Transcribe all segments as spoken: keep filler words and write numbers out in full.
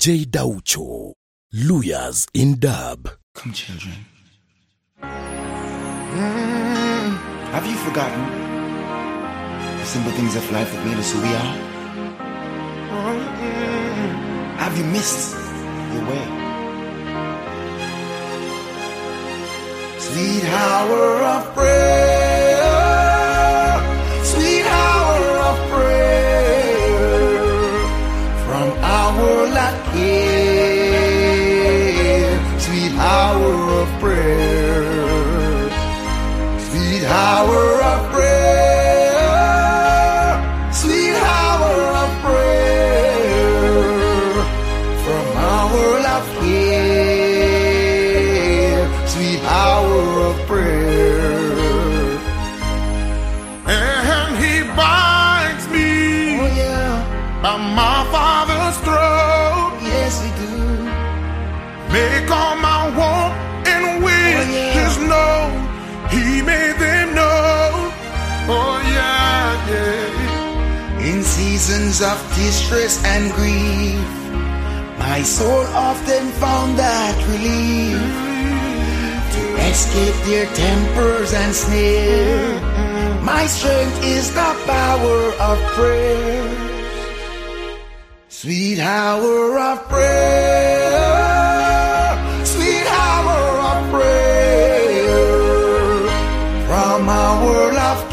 J Daucho, Luyas in dub. Come, children. Mm, have you forgotten the simple things of life that made us who we are? Mm, have you missed your way? Sweet hour of prayer, sweet hour of prayer, from our lot here, sweet hour of prayer, sweet hour of prayer, sweet hour of prayer, from our lot here, sweet hour of prayer. And he binds me, Oh yeah, by my Father's throat. yes we do. Make all my want and wishes known. He made them know. Oh yeah, yeah. In seasons of distress and grief, my soul often found that relief to escape their tempers and snare. My strength is the power of prayer. Sweet hour of prayer, sweet hour of prayer, from our love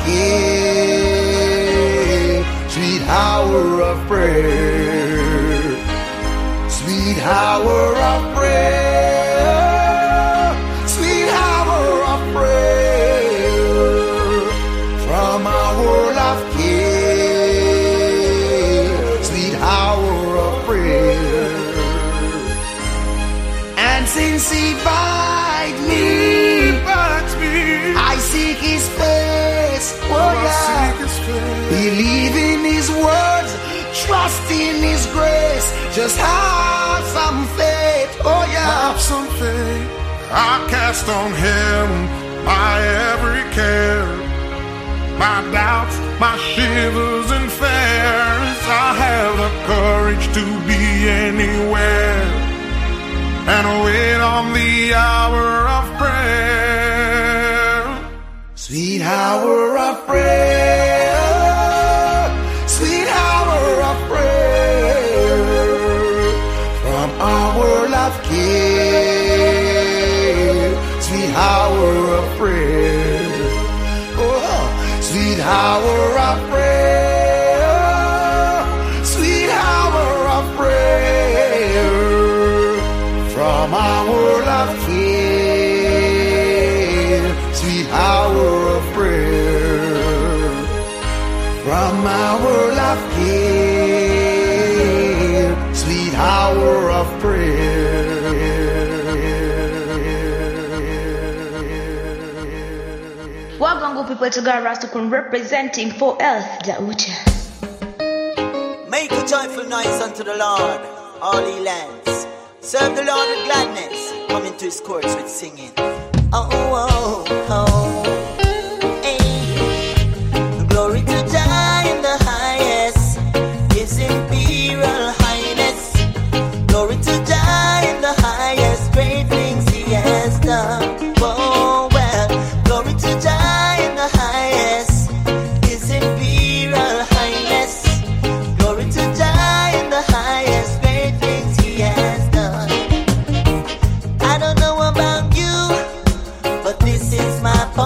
King. Sweet hour of prayer, sweet hour of prayer, sweet hour of prayer, from our love King. Sweet hour of prayer. And since he binds me, Binds me. I seek his face. Oh I yeah. seek his face. Believe in his words, trust in his grace. Just have some faith. Oh yeah. Have some faith. I cast on him my every care, my doubts, my shivers and fears. I have the courage to be anywhere and wait on the hour of prayer. Sweet hour of prayer, sweet hour of prayer, from our love King. Sweet hour of prayer, oh, sweet hour of prayer, sweet hour of prayer, from our love King. Sweet hour of prayer, from our love King. Sweet hour of prayer. Welcome, good people, to God Rastafari representing for Health Daucho. Make a joyful noise unto the Lord, all ye lands. Serve the Lord with gladness. Come into his courts with singing. Oh, oh, oh. Hey. Glory to Jah in the highest, his imperial highness. Glory to Jah in the highest, great things he has done. Oh, well, glory to Jah in the highest, his imperial highness. Glory to Jah in the highest, great things he has done. I don't know about you, but this is my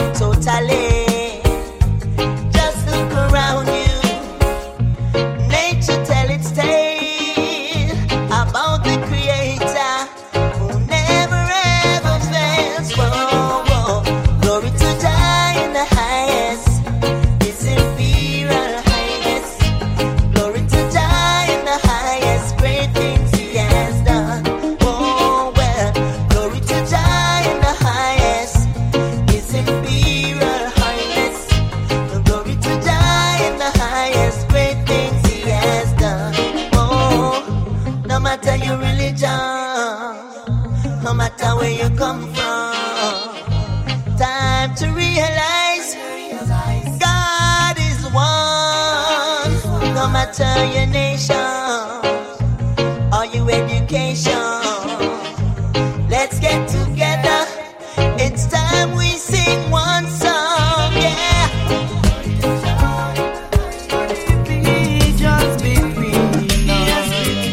totally. Just look around you. Nature tell its tale about the Creator who never ever fails. Whoa, whoa. Glory to Jah in the highest, His imperial highness. Glory to Jah in the highest, great things He has done. Oh well, glory to Jah in the highest, His imperial highness. Glory to Jah in the highest, great things He has done. Oh, no matter your religion, no matter where you come from, time to realize God is one. No matter your nation or your education, let's get together. It's time we sing one song, yeah. Just between us.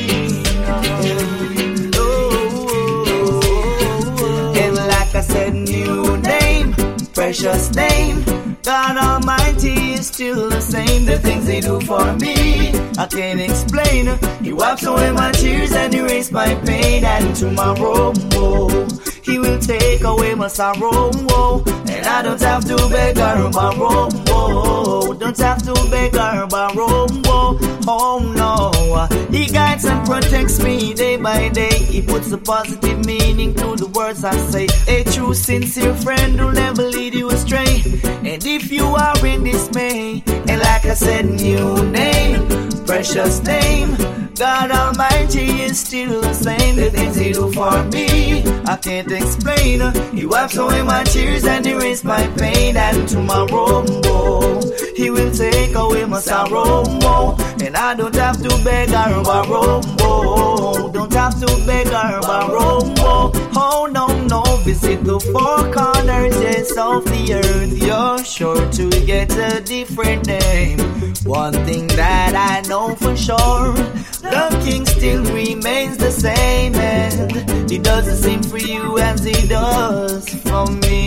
And like I said, new name, precious name. God Almighty is still the same. The things He do for me, I can't explain. He wipes away my tears and erase my pain. And tomorrow, oh, He will take away my sorrow, oh, and I don't have to beg or borrow, oh, don't have to beg or borrow, oh, oh no. He guides and protects me day by day. He puts a positive meaning to the words I say. A true sincere friend will never lead you astray. And if you are in dismay, and like I said, new name, precious name, God Almighty is still the same. The things He do for me, I can't explain. He wipes away my tears and erase my pain. And tomorrow, oh, He will take away my sorrow, oh, and I don't have to beg or borrow, oh, don't have to beg or borrow, oh, oh no, no. Visit the four corners, yes, of the earth, you're sure to get a different name. One thing that I know for sure, the King still remains the same, and He does the same for you as He does for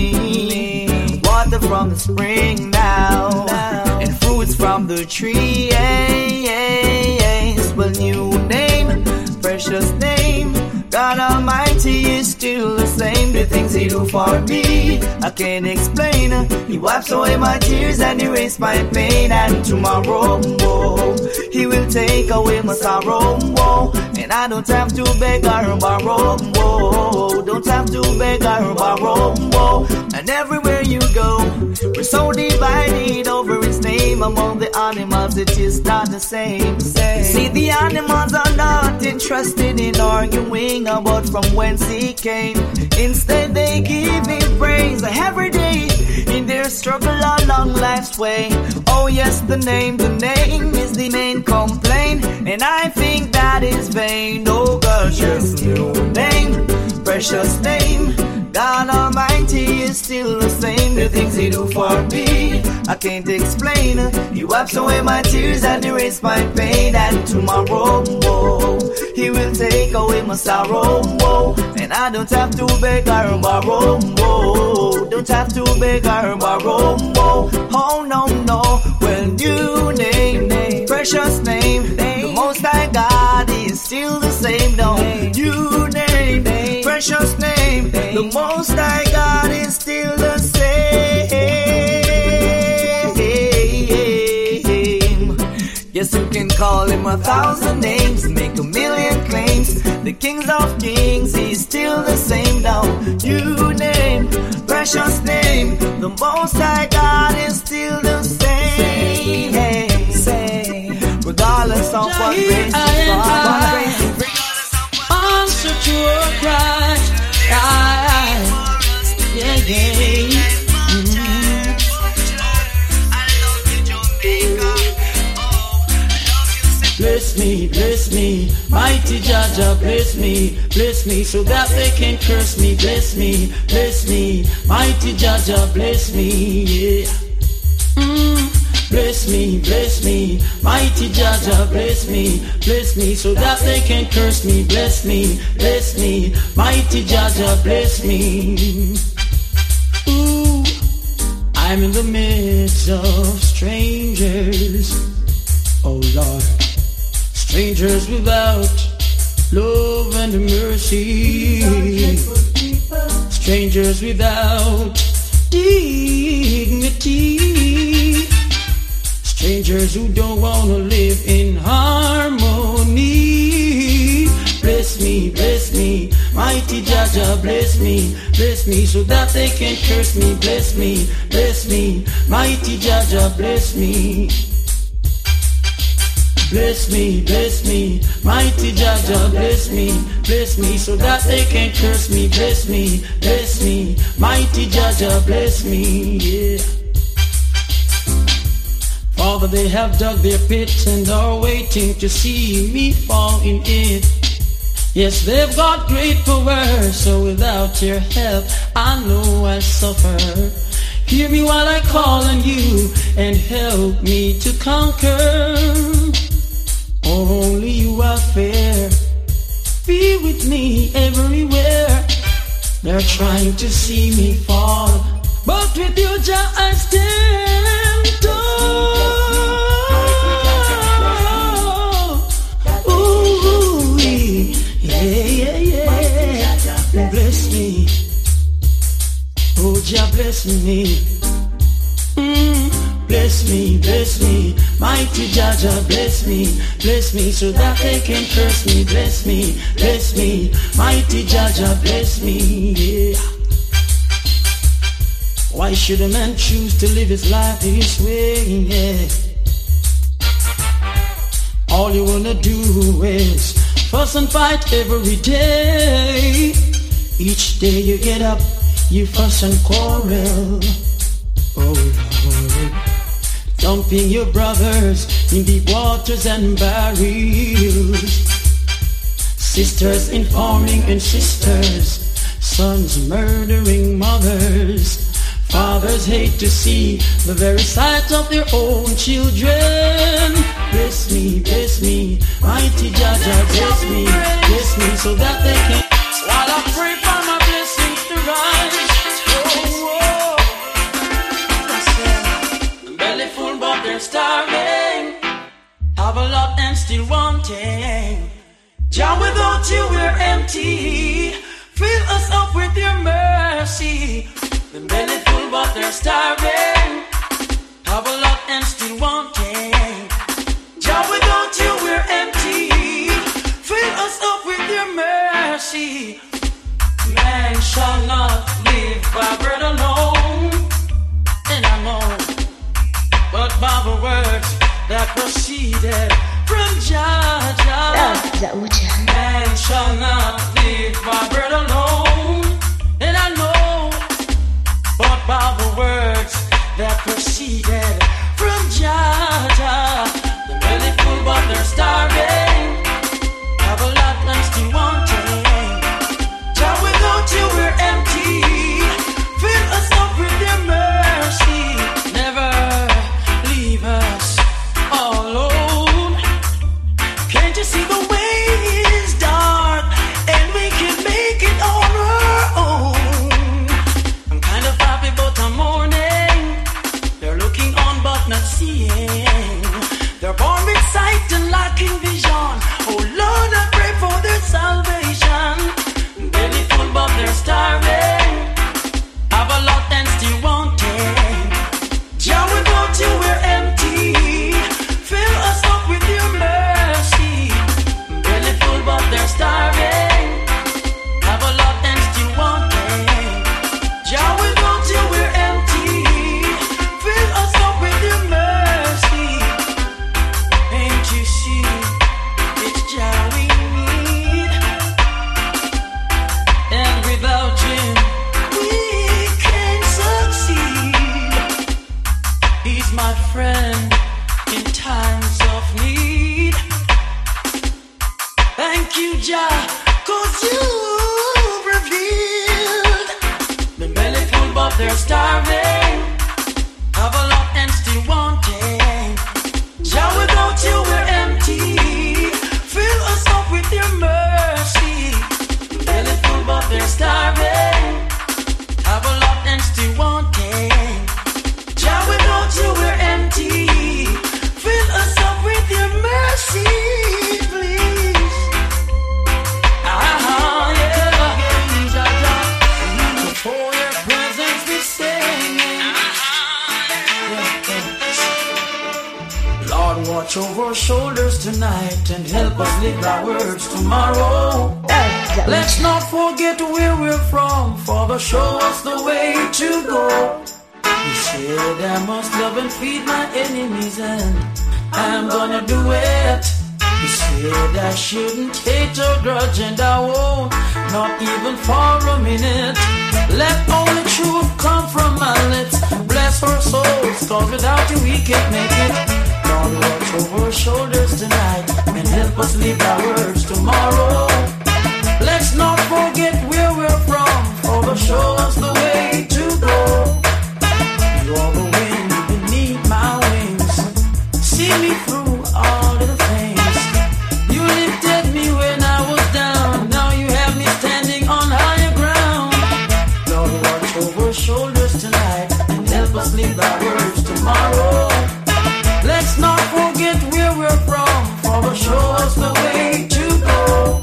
me. Water from the spring now, and fruits from the tree, yes. Well, new name, precious name, God Almighty is still the same. The things He do for me, I can't explain. He wipes away my tears and erase my pain. And tomorrow, oh, He will take away my sorrow, oh, and I don't have to beg or borrow, oh, don't have to beg or borrow, oh. And everywhere you go, we're so divided over His name. Among the animals, it is not the same. See, the animals are not interested in arguing about from whence He came. Instead, they give Him praise every day in their struggle along life's way. Oh yes, the name, the name is the main complaint, and I think that is vain. Oh gosh, yes, new name, precious name, God Almighty is still the same. The things He do for me, I can't explain. He wipes away my tears and erase my pain. And tomorrow, oh, He will take away my sorrow, oh, and I don't have to beg or borrow, oh, don't have to beg or borrow, oh, oh no, no. Well, new name, name, precious name, name, the Most High God is still the same, no. New name, name, precious name, name, the Most High God is still the same. Yes, you can call Him a thousand names, make a million claims. The Kings of Kings, He's still the same now. New name, precious name, the Most High God is still the same. Hey, same. Regardless of what race you are, answer to a cry. Yeah, yeah. Bless me, bless me, mighty Jaja, bless me, bless me, so that they can curse me. Bless me, bless me, mighty Jaja, bless me, yeah. Mm. Bless me, bless me, mighty Jaja, bless me, bless me, so that they can curse me. Bless me, bless me, mighty Jaja, bless me. Ooh, I'm in the midst of strangers, oh Lord, strangers without love and mercy, strangers without dignity, strangers who don't want to live in harmony. Bless me, bless me, mighty Jaja, bless me, bless me so that they can curse me. Bless me, bless me, mighty Jaja, bless me. Bless me, bless me, mighty Jaja, bless me, bless me so that they can curse me. Bless me, bless me, mighty Jaja, bless me, yeah. Father, they have dug their pits and are waiting to see me fall in it. Yes, they've got great power, so without your help, I know I suffer. Hear me while I call on you and help me to conquer. Only you are fair. Be with me everywhere. They're trying to see me fall, but with you, Jah, I stand tall. Ooh, yeah, yeah, yeah. Bless me. Oh, Jah, bless me. Mm. Bless me, bless me, mighty Jaja, bless me, bless me so that they can curse me. Bless me, bless me, mighty Jaja, bless me, yeah. Why should a man choose to live his life this way, yeah? All you wanna do is fuss and fight every day. Each day you get up, you fuss and quarrel. Oh Lord, dumping your brothers in deep waters and barrels. Sisters informing in sisters, sons murdering mothers. Fathers hate to see the very sight of their own children. Bless me, bless me, mighty Jaja, bless me, bless me so that they can. While I pray for my blessings to rise. They're starving, have a lot and still wanting. Jah, without you we're empty. Fill us up with your mercy. The belly full but they're starving, have a lot and still wanting. Jah, without you we're empty. Fill us up with your mercy. Man shall not live by bread alone, and I know, but by the words that proceeded from Jah Jah. Man shall not live by bread alone, and I know, but by the words that proceeded from Jah Jah. The belly full but they're starving, have a lot and still wanting. Jah, without you we're empty. Fill us up with your mercy. Never leave us all alone. Can't you see the way is dark and we can make it on our own? I'm kind of happy but I'm mourning. They're looking on but not seeing. They're born with sight and lacking vision. Oh Lord, I pray for their salvation. Belly full but they're starving, have a lot and still wanting. Jah, without you we're empty. Fill us up with your mercy. Belly full but they're starving, have a lot and still wanting. Jah, without you we're empty. Fill us up with your mercy. Ain't you see, it's Jah we need, and without him we can't succeed. He's my friend in times of need. Thank you, Jah, cause you've revealed. The belly full but they're starving, have a lot and still wanting. Jah, without you we're empty. Fill us up with your mercy. Belly full but they're starving, have a lot and still wanting. watch over our shoulders tonight and help us live our words tomorrow. Let's not forget where we're from, Father, show us the way to go. He said I must love and feed my enemies, and I'm gonna do it. He said I shouldn't hate or grudge, and I won't, not even for a minute. Let only truth come from my lips. Bless our souls, cause without you we can't make it. Lord, watch over our shoulders tonight and help us live our words tomorrow. Let's not forget where we're from, Father, show us the way to go. You're the wind beneath my wings, see me through all the things. You lifted me when I was down, now you have me standing on higher ground. Lord, watch over shoulders tonight and help us live our words tomorrow. Let's not forget where we're from, Father, show us the way to go.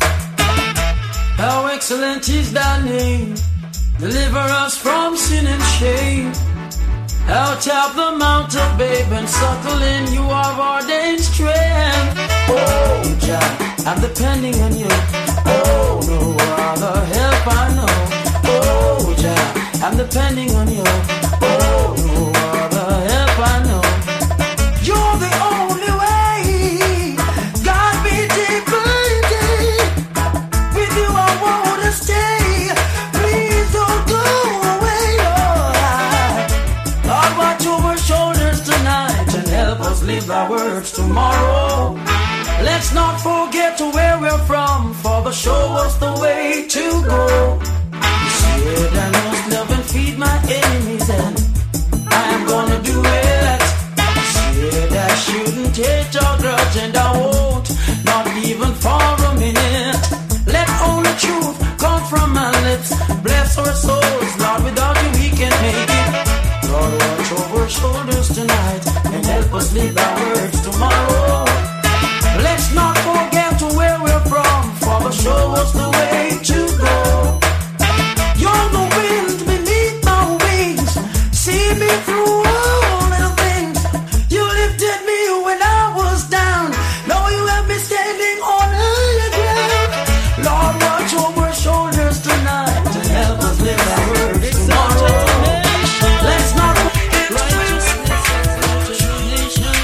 How excellent is thy name, deliver us from sin and shame. Out of the mountain, babe, and subtle in you have ordained strength. Oh, Jah, I'm depending on you. Oh, no other help I know. Oh, Jah, I'm depending on you. Oh, no other help I know. You're the only way. God be deep and deep. With you I want to stay. Please don't go away, Lord. Lord, watch over shoulders tonight and help us live our words tomorrow. Let's not forget where we're from, Father, show us the way to go. You said I must love and feed my enemies, and I'm gonna do it. You said I shouldn't hate or grudge, and I won't, not even for a minute. Let only truth come from my lips. Bless our souls, Lord, without you we can't make it. Lord, watch over our shoulders tonight and help us live our words tomorrow. Let's not forget where we're from, Father, show us the way to go. You're the wind beneath my wings, see me through all little things. You lifted me when I was down, now you have me standing on higher ground. Lord, watch over our shoulders tonight and help us live our words tomorrow. Let's not forget righteousness and nation.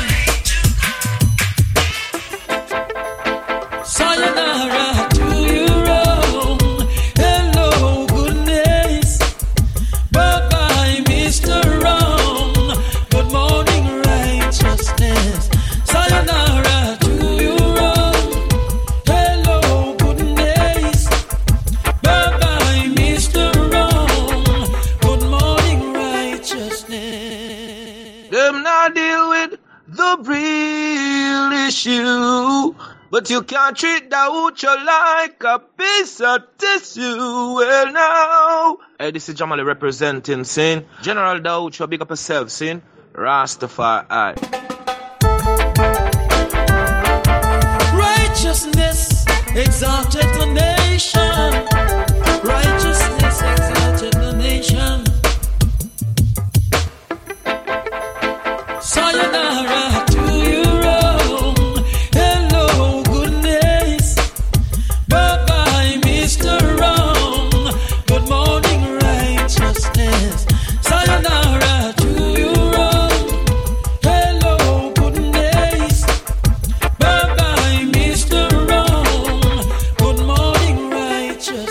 Sayonara to your own. Hello, goodness. Bye-bye, Mister Wrong. Good morning, righteousness. Sayonara to your own. Hello, goodness. Bye-bye, Mister Wrong. Good morning, righteousness. Them not deal with the real issue, but you can't treat the Ucho like a piece of tissue. Well, now, hey, this is Jamali representing Sin. General Daucho, big up yourself, Sin. Rastafari. Righteousness exalted the nation. Righteousness exalted the nation. Sayonara to your own. Hello, goodness. Bye-bye, Mister Wrong. Good morning, righteousness. Sayonara to your own. Hello, goodness. Bye-bye, Mister Wrong. Good morning, righteousness.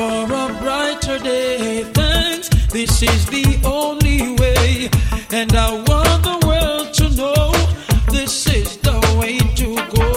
for a brighter day. Thanks, this is the only way, and I want the world to know this is the way to go.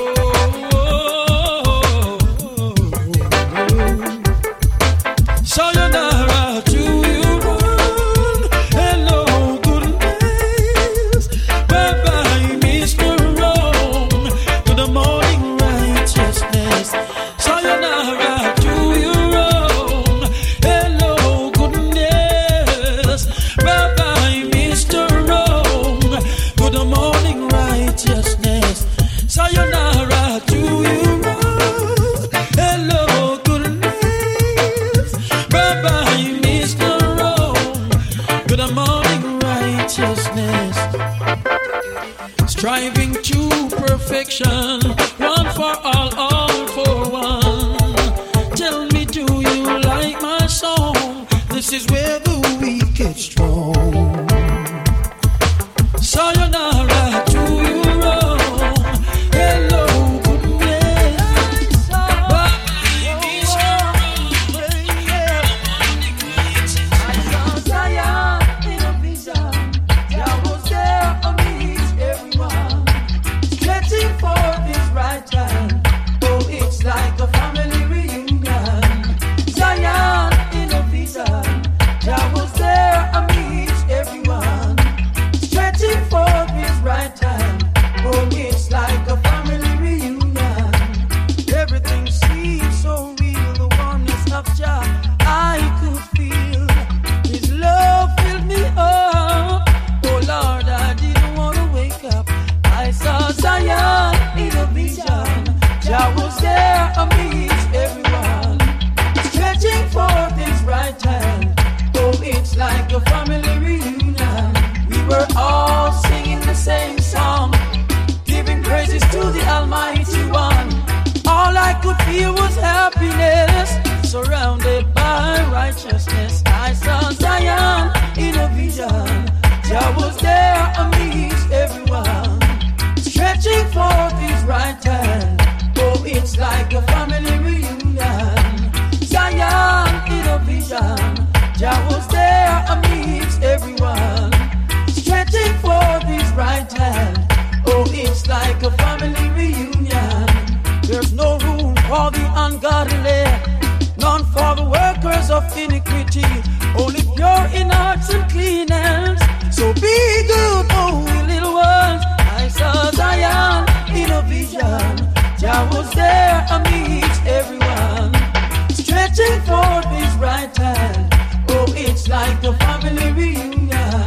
Sayonara to you, hello, goodness, bye-bye, Mister Wrong, good morning, righteousness. Sayonara to you, wrong, hello, goodness, bye-bye, Mister Wrong, good morning, righteousness. Sayonara to you, wrong, hello, goodness, bye-bye, Mister Wrong, good morning, righteousness. Striving to perfection, one for all, all for one. Tell me, do you like my song? This is where the weak get strong. Sayonara to you, wrong, hello, goodness, bye-bye, Mister Wrong, yeah. I saw Zion in a vision. Jah was there amidst everyone, stretching forth his right hand. Oh, it's like a family reunion. Zion in a vision. Jah was there amidst everyone, stretching forth his right hand. Oh, it's like a family reunion. Everything seems so real. The oneness of Jah I could feel. His love filled me up. Oh Lord, I didn't want to wake up. I saw Zion in a vision. Jah was there amidst everyone, stretching forth his right hand. Oh, it's like a family reunion. We were all singing the same song, giving praises to the Almighty One. All I could feel was happiness, surrounded by righteousness. I saw Zion in a vision. Jah was there amidst everyone, stretching forth his right hand. Oh, it's like a family reunion. Zion in a vision. Jah was there amidst everyone, stretching forth his right hand. Oh, it's like a family reunion. There's no room for the ungodly, none for the workers of iniquity. Only pure in hearts and clean hands. So be good, oh, we little ones. I saw Zion in a vision. Jah was there amidst everyone, stretching forth his right hand. Oh, it's like a family reunion.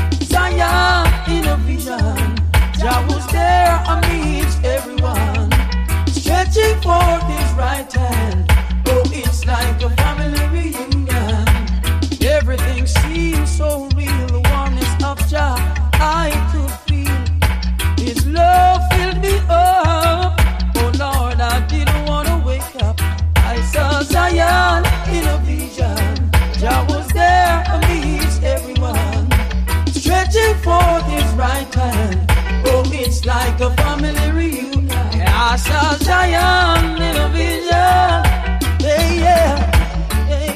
Zion in a vision. Jah was there amidst everyone, stretching forth his right hand. Oh, it's like a family reunion. Everything seems so real. The oneness of Jah I could feel. His love filled me up. Oh Lord, I didn't want to wake up. I saw Zion in a vision. Jah was there amidst everyone, stretching forth his right hand. Oh, it's like a family reunion. Yeah, I saw Zion in a vision. Hey, yeah, hey.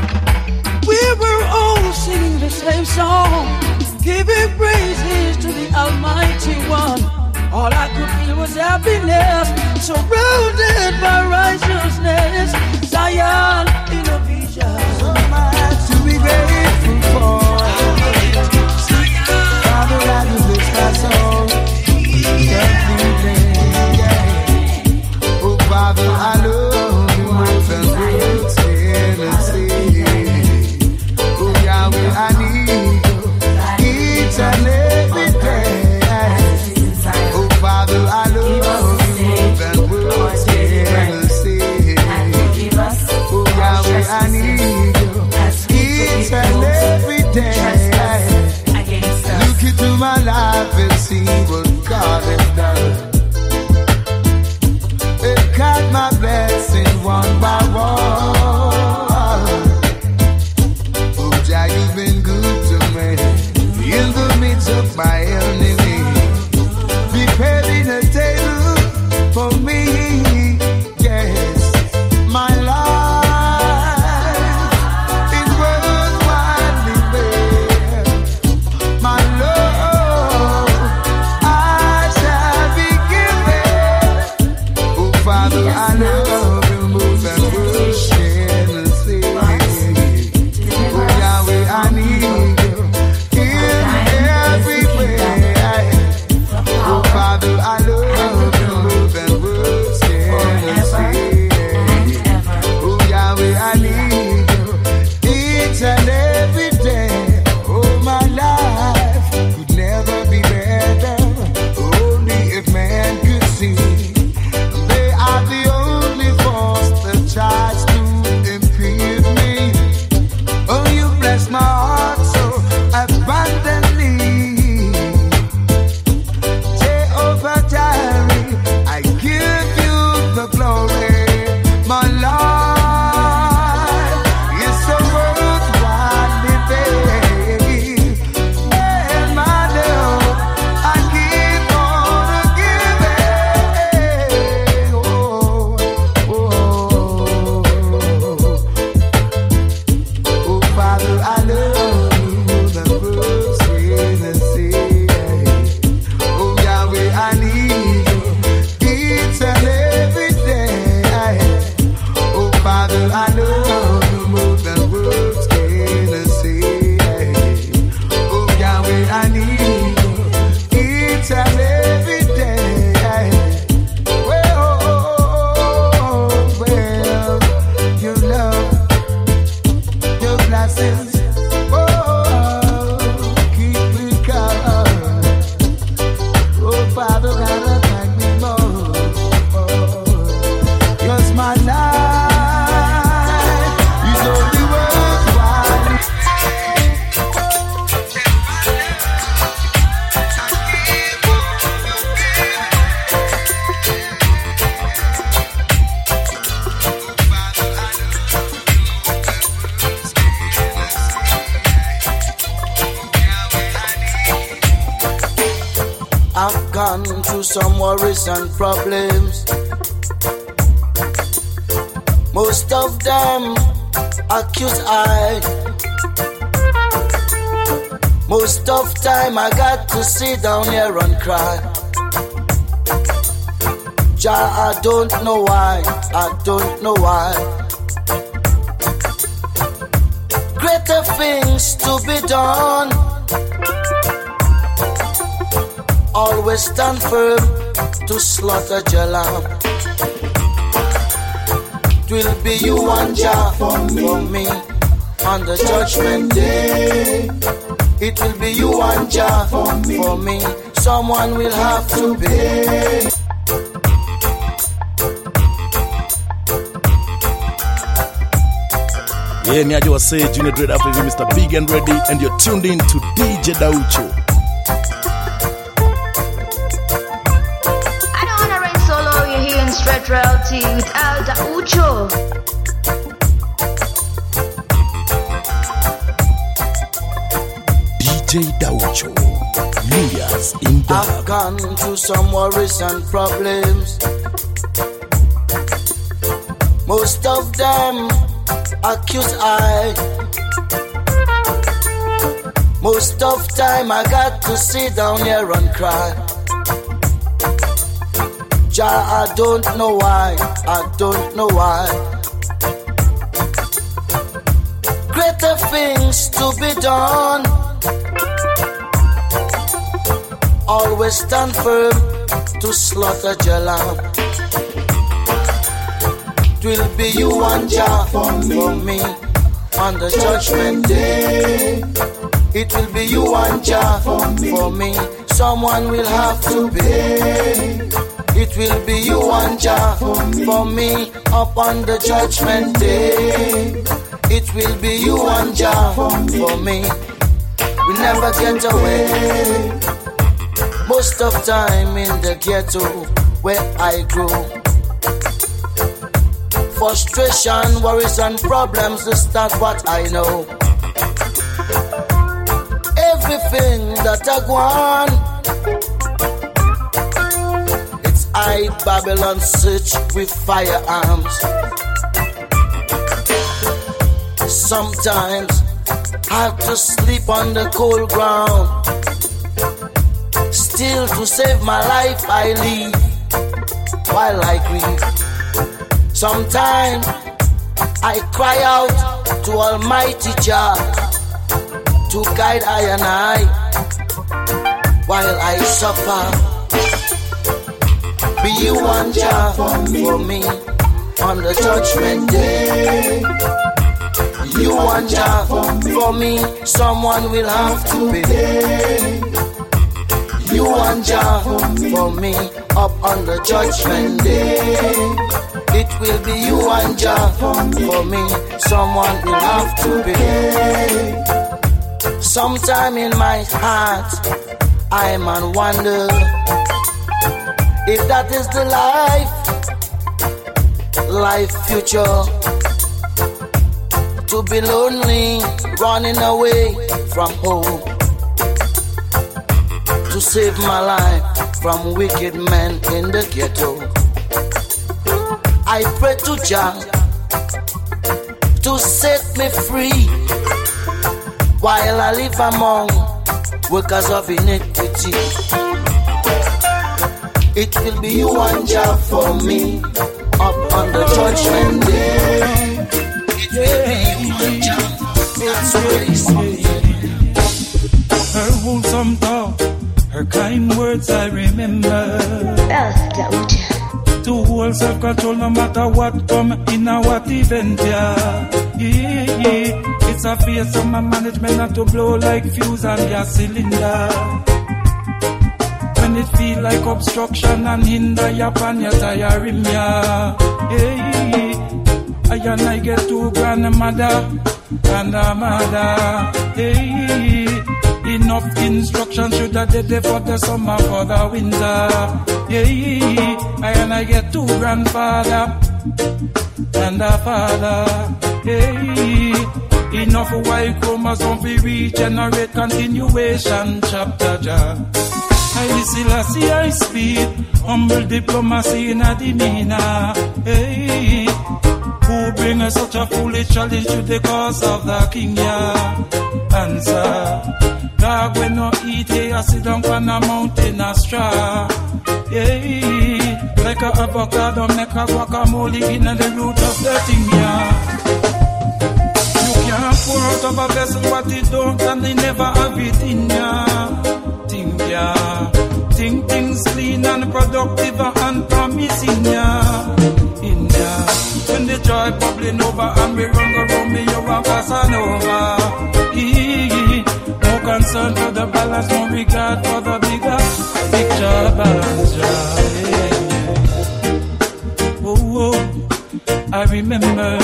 We were all singing the same song, giving praises to the Almighty One. All I could feel was happiness, surrounded by righteousness. Zion in a vision. So much to be grateful for. Father, I do this my soul. Everything, yeah. Oh, Father, I love you more than words can say. Oh, Yahweh, I need you each and every day. Oh, Father, I love you more than words can say. Oh, Yahweh, I need you each and every day. Look into my life and see what God has done. It got my blessing one by one. Oh, Jah, you've been good to me in the midst of my enemy. Preparing a table for me. Yes, my life gone through some worries and problems. Most of them accuse I. Most of time I got to sit down here and cry. Jah, I don't know why, I don't know why. Greater things to be done. Always stand firm to slaughter your lamb. It will be you and Jah for me on the judgment day. It will be you and Jah for me. For me. Someone will have to pay. Yeah, ni aje wase Junior Dread F V, Mister Big and Ready, and you're tuned in to D J Daucho. I don't wanna rain solo, you're here in straight royalty with Al Daucho. D J Daucho, Luyas in Dub. I've gone through some worries and problems. Most of them accuse I. Most of time I got to sit down here and cry. Jah, I don't know why, I don't know why. Greater things to be done. Always stand firm to slaughter your lamb. It will be you and Jah for me, for me on the judgment day. It will be you and Jah for me, for me. Someone will have to pay. It will be you and Jah for me, for me up on the judgment day. It will be you and Jah for me, for me. We never get away. Most of time in the ghetto where I grew. Frustration, worries and problems, is that what I know. Everything that I go on, it's I, Babylon, search with firearms. Sometimes I have to sleep on the cold ground. Still to save my life I live while I grieve. Sometimes I cry out to Almighty Jah to guide I and I while I suffer. Be you and Jah for me on the judgment day. You and Jah for me, someone will have to pay. You and Jah for me up on the judgment day. It will be you and Jah for me, someone will have to pay. Sometime in my heart I man wonder if that is the life, life future. To be lonely, running away from home. To save my life from wicked men in the ghetto. I pray to Jah to set me free while I live among workers of iniquity. It will be you and Jah for me up on the judgment day. It will be you and Jah. That's grace. Her wholesome talk, her kind words I remember. Al Daucho. To hold self-control no matter what come in a what event, yeah. Yeah, yeah. It's a face of my management not to blow like fuse on your cylinder. When it feel like obstruction and hinder your pan, your tiring, yeah. Yeah, I and I get two grandmother and a mother. Yeah, enough instruction should have did it for the summer, for the winter. Yeah, I and I get two grandfather and a father. Yeah, enough white chromosome for regenerate continuation chapter. Ja. I Selassie I speak, humble diplomacy in a demeanor. Hey, who bring us such a foolish challenge to the cause of the king? Yeah, answer. Dog when no eat, hey, I sit down on a mountain a straw. Hey, like a avocado make a guacamole in the root of the thing. Yeah. Can't pour out of a vessel what it don't, and they never have it in ya. Think ya, think things clean and productive and promising ya. In ya, when the joy bubbling over and we run around me, you are passing over. Eee, no concern for the balance, no regard for the bigger picture balance. Yeah. Oh, oh, I remember.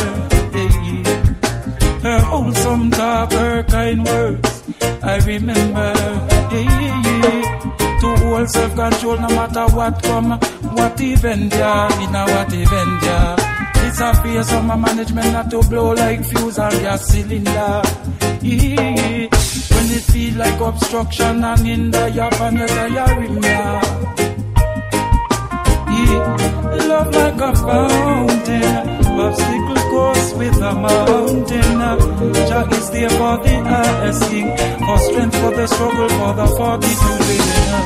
Her wholesome talk, her kind words, I remember. Yeah, yeah. To hold self-control no matter what come, what event, yeah, in a what event, yeah. It's a fear of my management not to blow like fuse on gas cylinder. Yeah, when it feel like obstruction and in the yap and yes, I rim, yeah. Yeah, love like a fountain, obstacle course with a mountain. Jah is there for the asking, for strength for the struggle, for the fortitude within.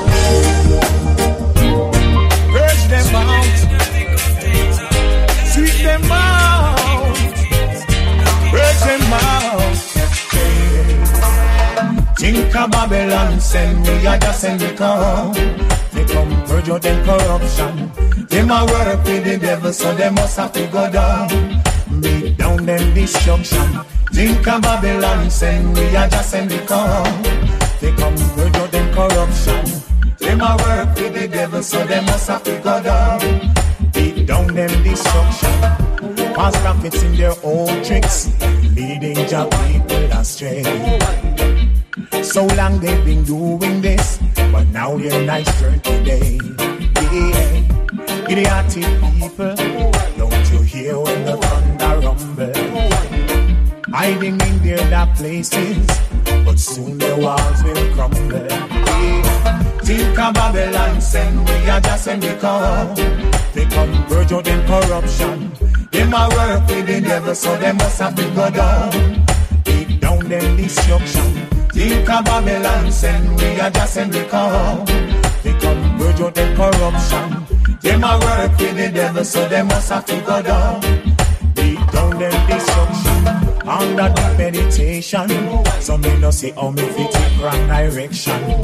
Urge them out, sweep them out, urge them out. Think of Babylon, send me a just send me come. They come purge out them corruption. Them a work with the devil, so they must have to go down. Make down them destruction. Think of Babylon, send me a just send me come. They come purge out them corruption. Them a work with the devil, so they must have to go down. Beat down them destruction. Past prophets in their own tricks, leading your people astray. So long they've been doing this, but now their nice turn today. Yeah. Idiotic people, don't you hear when the thunder rumble? Hiding in their dark places, but soon the walls will crumble. Yeah. Think of Babylon, send me a just send me come. They come purge out in corruption. They ma work with the devil, so they must have to go down. Beat down them destruction. Think of Babylon, send me a just send me come. They come purge out in corruption. They ma work with the devil, so they must have to go down. Beat down them destruction. Under the meditation, so me no see how me fit in wrong direction.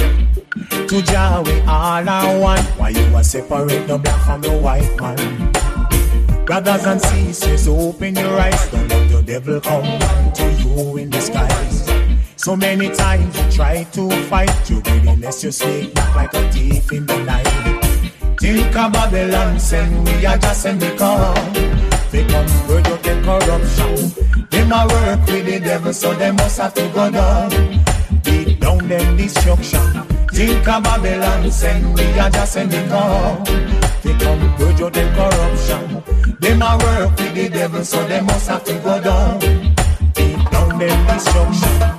To Jah we all are one. Why you a separate the black from the white man? Brothers and sisters, open your eyes. Don't let the devil come to you in disguise. So many times you try to fight, you greediness, you sneak back like a thief in the night. Think of Babylon, send me a just send me come. They come purge out the corruption. They ma work with the devil, so they must have to go down. Beat down them destruction. Think of Babylon, send me a just send me come. They come purge out the corruption. They ma work with the devil, so they must have to go down. Beat down them destruction.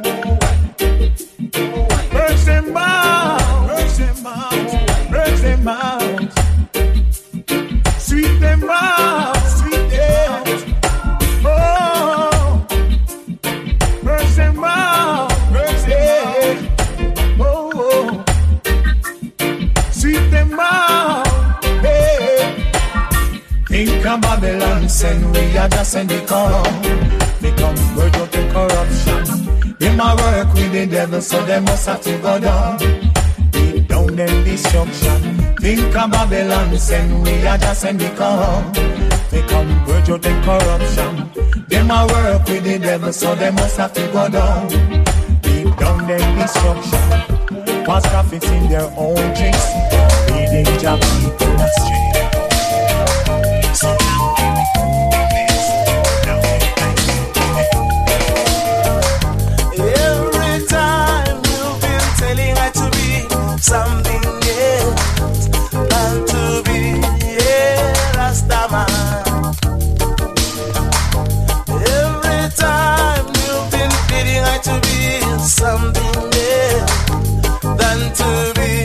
Purge them out, purge them out, purge them out. Sweep them out, sweep them out. Oh, purge them out, purge them out. Oh, sweep them out. Hey. Think of Babylon, send me a just send me come. They come purge out the corruption. They ma work with the devil, so they must have to go down. Beat down them destruction. Think of Babylon, send me a just send me come. They come purge out the corruption. They ma work with the devil, so they must have to go down. Beat down them destruction. Past prophets in their own tricks, leading your people astray. So now every time you've been telling her to be something else than to be a Rastaman. Every time you've been pleading her to be something else than to be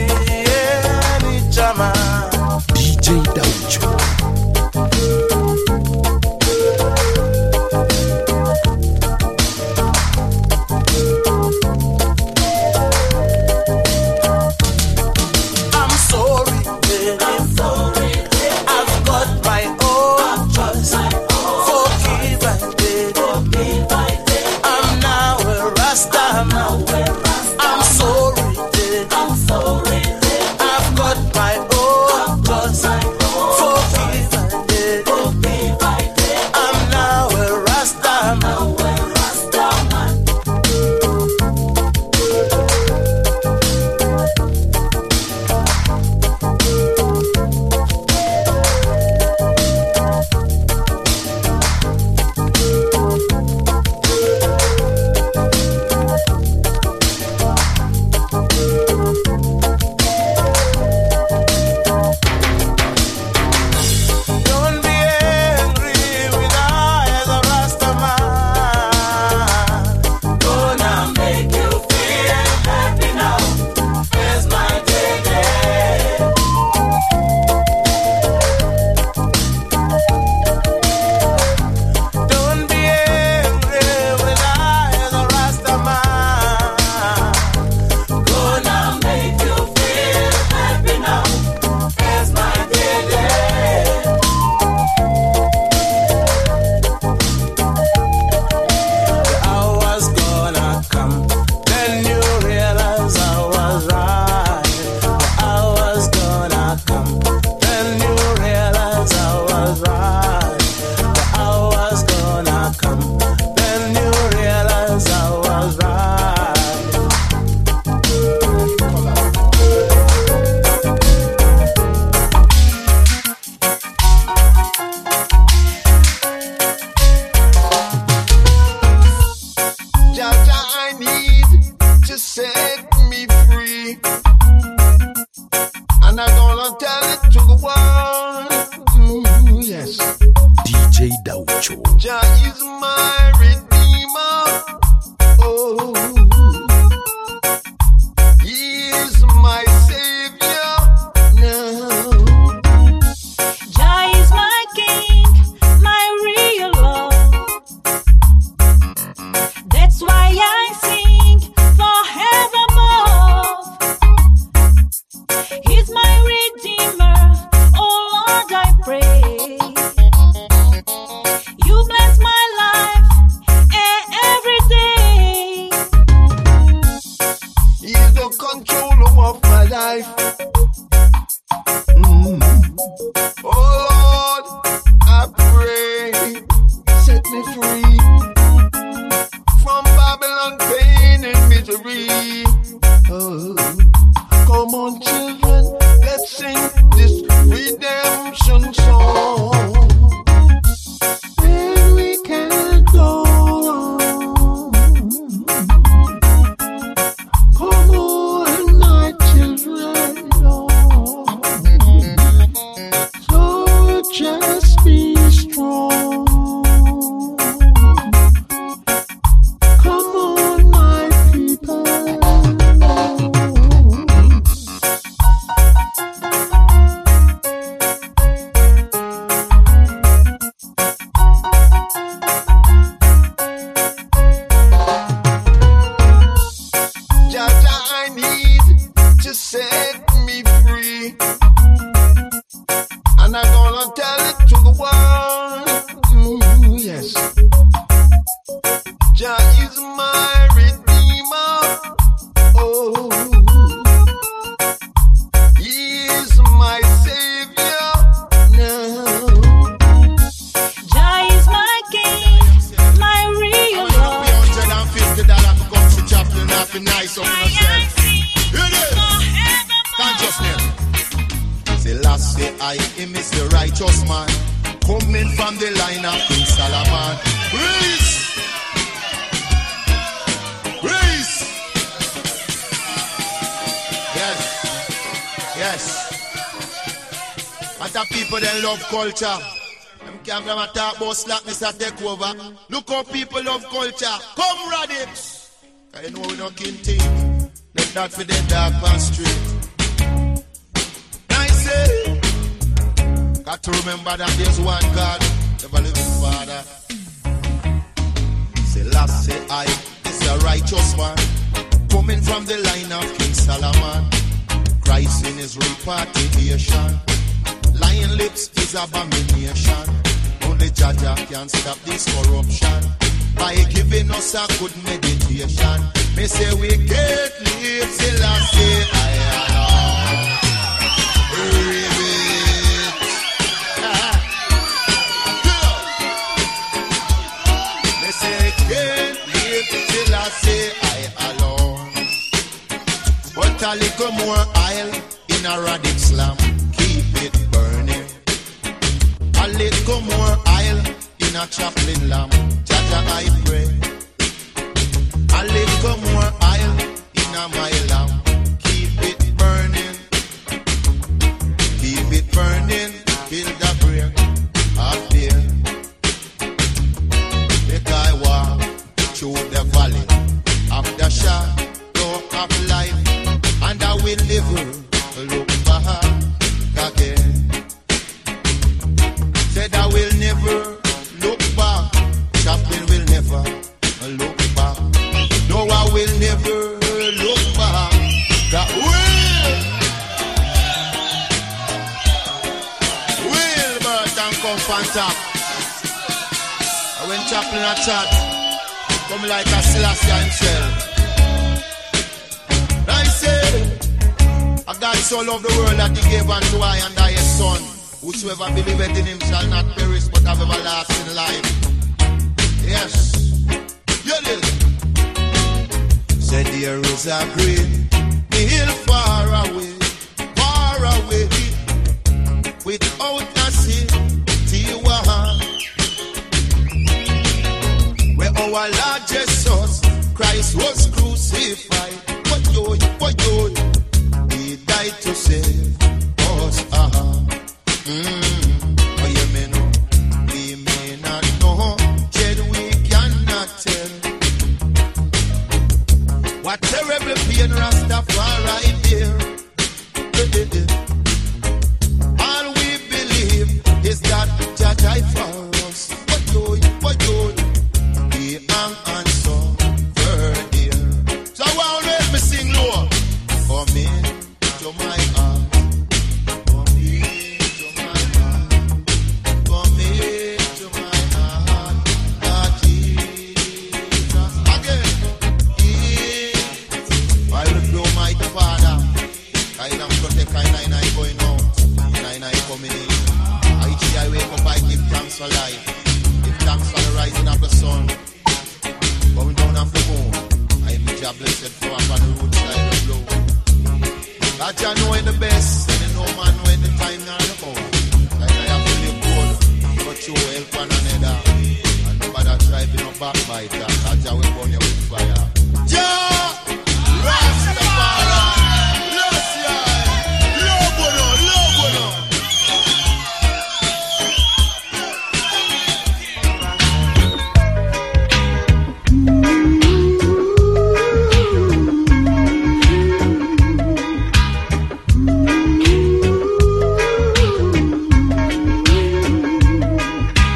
have to nice up on yourself. Hear this? Consciousness. Say last say I him is the righteous man, coming from the line of King Solomon. Praise! Praise! Yes. Yes. And the people that love culture. Them can't come and talk about slackness that take over. Look how people love culture. Come radix. I know we don't kill team. Let that for them dark and straight. I say, got to remember that there's one God, the living Father. Say last say I is a righteous one, coming from the line of King Solomon. Christ in his repatriation. Lying lips is abomination. Only Jaja can stop this corruption by giving us a good meditation. Me say we can't live till I say I am. Me say we can't live till I say I alone. But a little more oil in a radic slam, keep it burning. A little more oil in a chaplain lamp, Jaja I pray. A little more oil in a my lamp, keep it burning. Keep it burning till the break of day. Make I walk through the valley of the shadow of life, and I will never look back again. Said I will never look back. Chaplain will never look back. No, I will never look back. That will will Burton come from top. When Chaplain a chat, come like a Selassie himself. I say, I God so loved the world that he gave unto I and I his son. Whosoever believeth in him shall not perish but have everlasting life. Yes. You listen. Said there is a great hill far away, far away, without a city wall, where our Lord Jesus Christ was crucified. What yo, what yo, he died to save us. Uh-huh. Mm, oh, you may know, we may not know, yet we cannot tell. What terrible pain Rastafari there. All we believe is that Jah died for us. What yo, what yo, he hung and suffered there. So I want to let me sing low. Come into my heart. For life, give thanks for the rising of the sun, going down off the moon. I am Jah blessed for upon the roadside of blow. That Jah knowing the best, and no man knowing the time nor the hour. Like I have to live good, but you help one another, and nobody try to be no backbiter. That Jah will burn you with fire. Jah Rastafari, bless ya, love one, love one.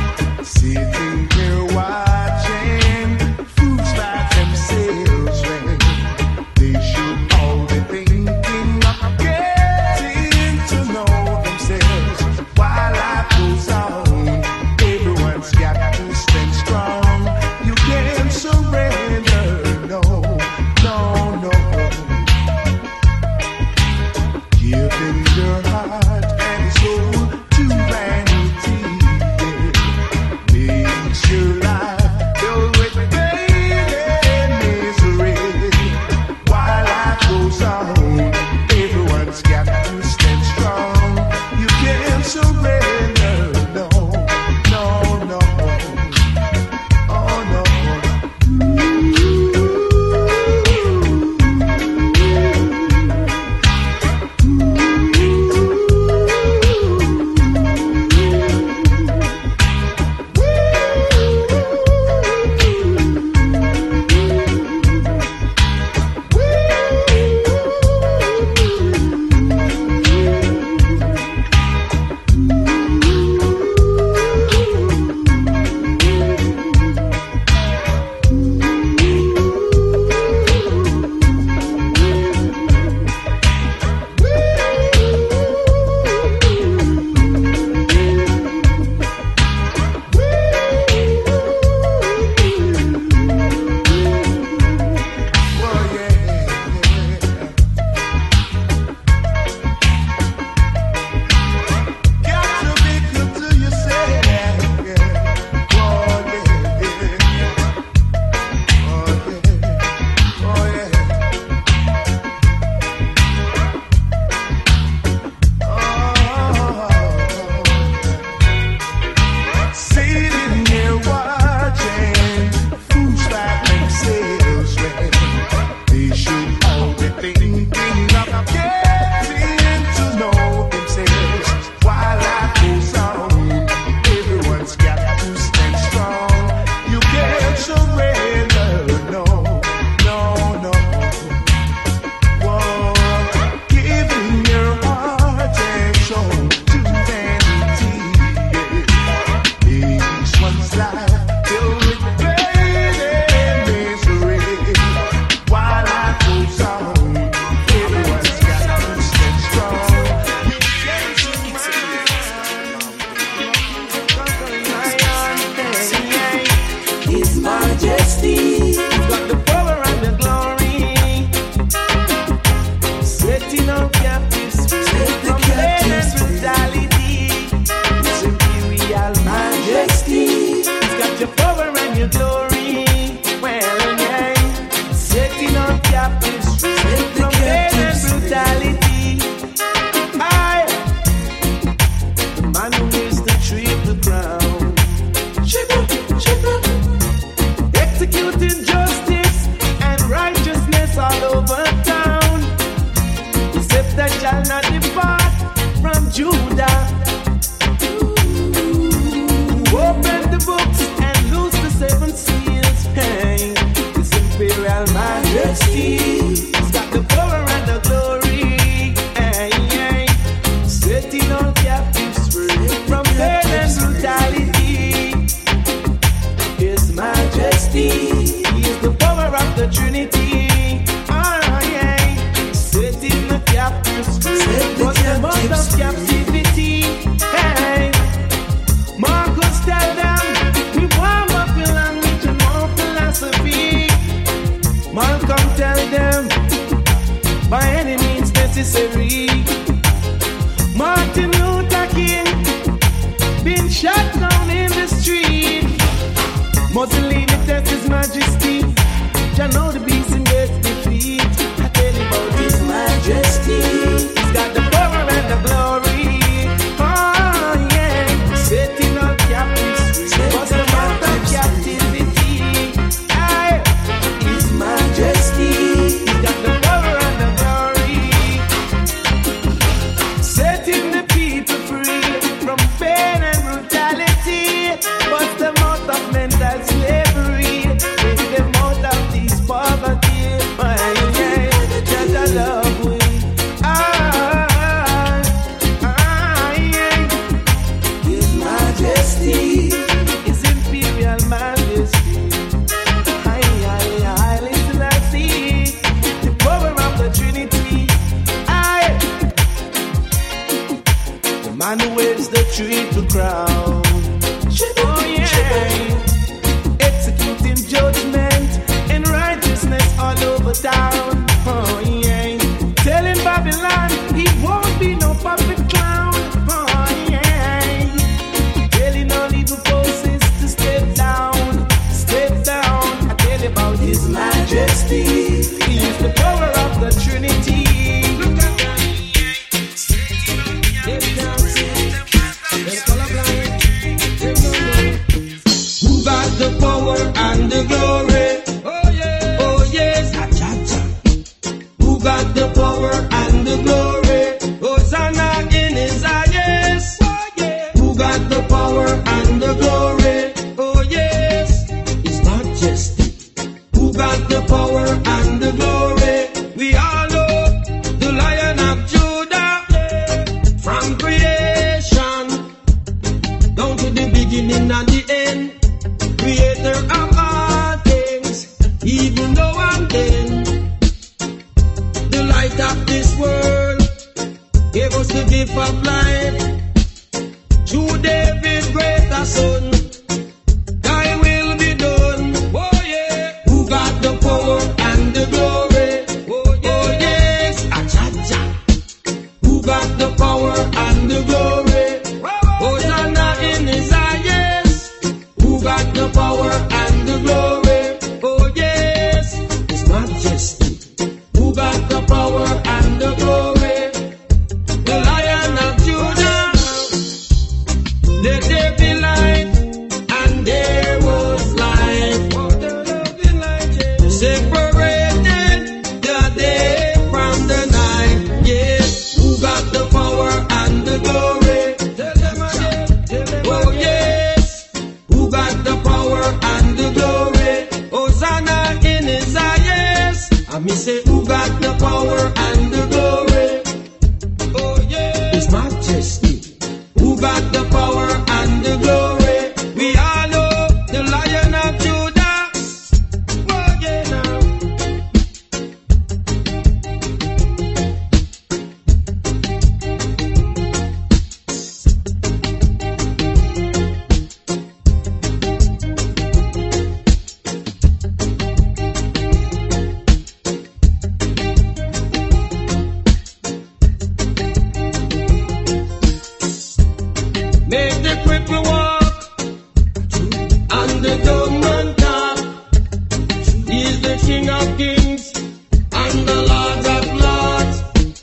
Sitting here watching food start themselves. not depart from Judah. Open the books and loose the seven seals. Hey, His Imperial Majesty has got the power and the glory. Hey, hey, setting all captives free from pain and brutality. His Majesty is the power of the Trinity. Ah, yeah, setting the captives free from the month of captivity. Hey, Marcus tell them we want more language and more philosophy. Malcolm tell them by any means necessary. Martin Luther King been shot down in the street. Mussolini test His Majesty. Jah know the beast in death defeat. I tell you about His Majesty. He's got the power and the glory. Oh yeah, setting all captives free. What's the matter of captivity? Aye, His Majesty. He's got the power and the glory. Setting the people free from pain and brutality. What's the mouth of mental slavery? Take them out of this poverty. Aye, yeah, just a love we. Aye, aye, yeah. His Majesty, His Imperial Majesty. Aye, aye, aye, listen and see the power of the Trinity. Aye, the man who wears the triple crown. Oh yeah, executing judgment and righteousness all over town. Oh yeah, telling Babylon he won't be no puppet clown. Oh yeah, telling all evil forces to step down, step down. I tell you about His Majesty. He is the power of the Trinity. Look at that. Who got the power and the glory? Oh yeah, oh yes, cha-cha-cha. Who got the power and the glory? Hosanna in His highest. Oh yeah. Who got the power and the glory? Oh yes, His Majesty. Who got the power and the glory? We all know the Lion of Judah, from creation down to the beginning and the end. Creator of all things, even though and then, the light of this world gave us the gift of life. Through David, greater son, Thy will be done. Oh yeah, who got the power and the glory? Oh, yeah. Oh yes, ah-cha-cha. Who got the power and the glory? Hosanna in His highest. Who got the power and the glory? Oh yes, His Majesty. Who got the power and the glory? The Lion of Judah. Let there be light, and there was light. Separated the day from the night. Yes, who got the power and the glory? Tell them again, tell them oh yes, who got the power and the glory? Hosanna in His highest. I me say who got the power and the glory? Oh yeah, His Majesty. Who got the power and the glory? We all know the Lion of Judah. Oh yeah now. Make the cripple walk and the dumb man talk. He's the King of Kings and the Lord of Lords.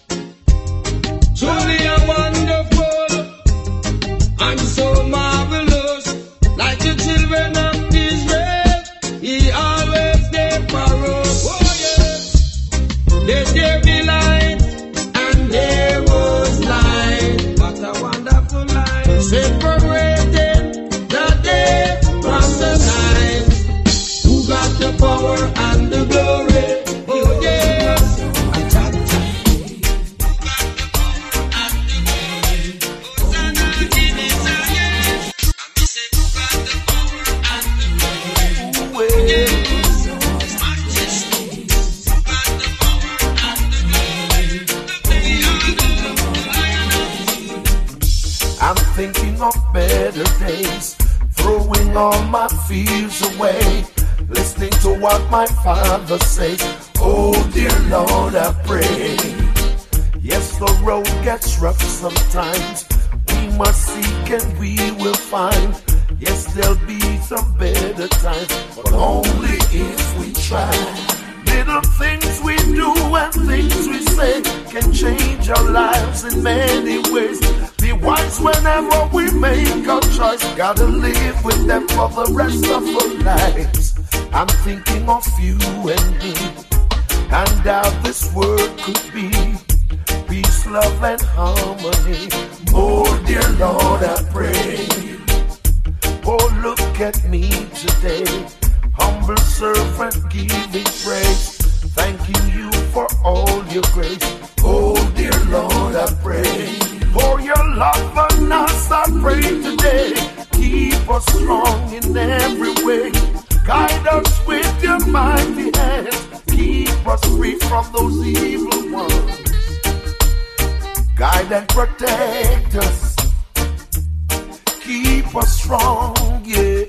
Truly a wonderful and so marvelous. Like the children of Israel, He always there for us. Oh yes, let there be light and there was separated the day from the night. Who got the power and the glory? Oh yeah. I'm thinking of better days, throwing all my fears away, listening to what my Father says. Oh dear Lord, I pray. Yes, the road gets rough sometimes. We must seek and we will find. Yes, there'll be some better times, but only if we try. Little things we do and things we say can change our lives in many ways. Be wise whenever we make a choice. Gotta live with them for the rest of our lives. I'm thinking of you and me, and how this world could be. Peace, love, and harmony. Oh, dear Lord, I pray. Oh, look at me today, humble servant giving praise, thanking you for all your grace. Oh dear Lord, I pray for your love on us. I pray today, keep us strong in every way. Guide us with your mighty hand, keep us free from those evil ones. Guide and protect us, keep us strong, yeah.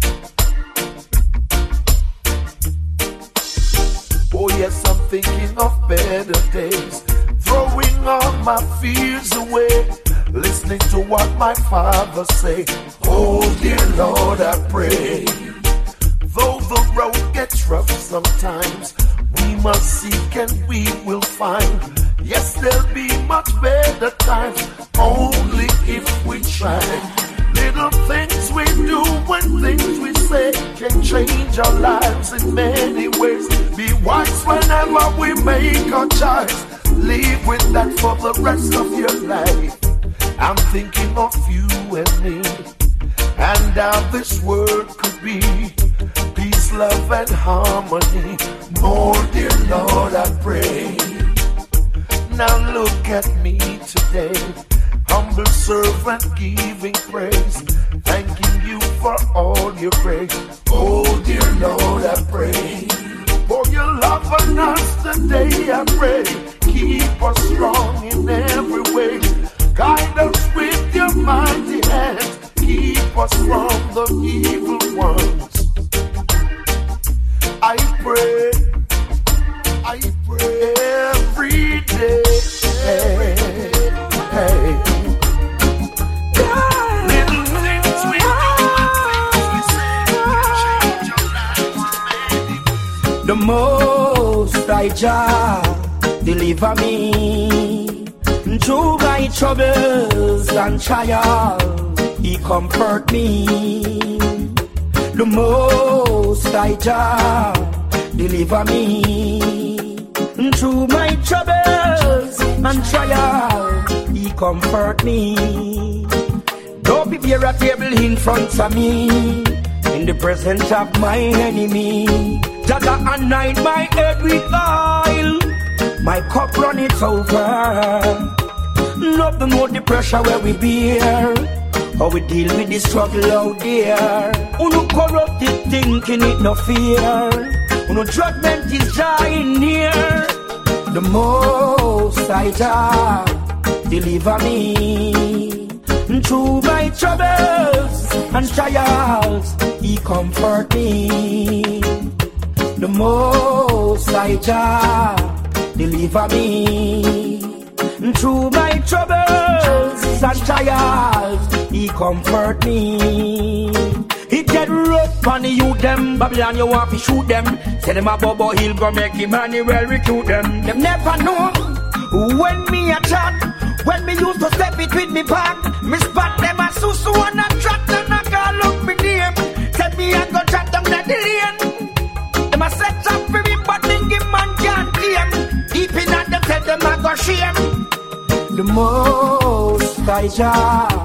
Oh yes, I'm thinking of better days, throwing all my fears away, listening to what my Father say. Oh dear Lord, I pray. Though the road gets rough sometimes, we must seek and we will find. Yes, there'll be much better times, only if we try. Little things we do and things we say can change our lives in many ways. Be wise whenever we make a choice. Live with that for the rest of your life. I'm thinking of you and me, and how this world could be. Peace, love, and harmony. Oh dear Lord, I pray. Now look at me today, humble servant giving praise, thanking you for all your grace. Oh dear Lord, I pray for your love on us today. I pray, keep us strong in every way. Guide us with your mighty hand, keep us from the evil ones. I pray, I pray every day. Hey, hey. Little things we do, we say, change our lives. The Most High Jah deliver me through my troubles and trials. He comfort me. The Most High Jah deliver me through my troubles and trials. He comfort me. Don't prepare a table in front of me in the presence of my enemy. Jaja anoint my head with oil, my cup runneth over. Love to know the pressure where we bear, how we deal with the struggle out there. Who no corrupted thinking it no fear, who no judgment is dying near. The Most High Jah deliver me through my troubles and trials. He comfort me. The Most High Jah deliver me through my troubles and trials. He comfort me. It get rough on the youth them. Babylon you want to shoot them. Say them a Bobo Hill go make Emmanuel recruit them. Them never know when me a chat, when me used to step it with me back. Me spot them a susu and a chat and a call up me name. Tell me I go chat them that the lane. Them a set up for me but thinking man can't claim. Deep in at them tell them I go shame. The Most High Jah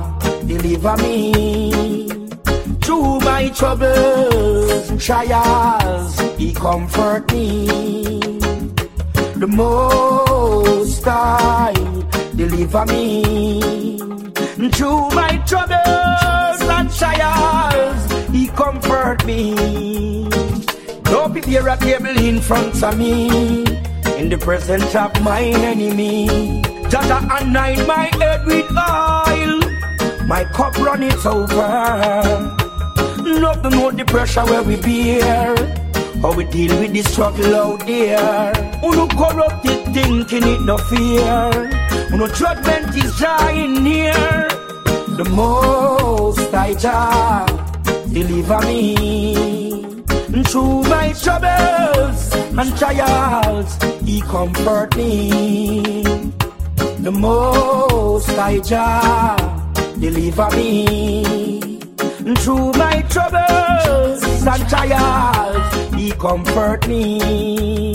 deliver me. Through my troubles and trials, He comfort me. The Most High deliver me. Through my troubles and trials, He comfort me. Don't prepare a table in front of me, in the presence of my enemy. Just anoint my head with oil, my cup runneth over. Not to know the pressure where we bear, how we deal with the struggle out there. Who no corrupted thinking it no fear, who no judgment is drawing near. The Most High Jah deliver me. Through my troubles and trials, He comfort me. The Most High Jah deliver me. Through my troubles and trials, He comfort me.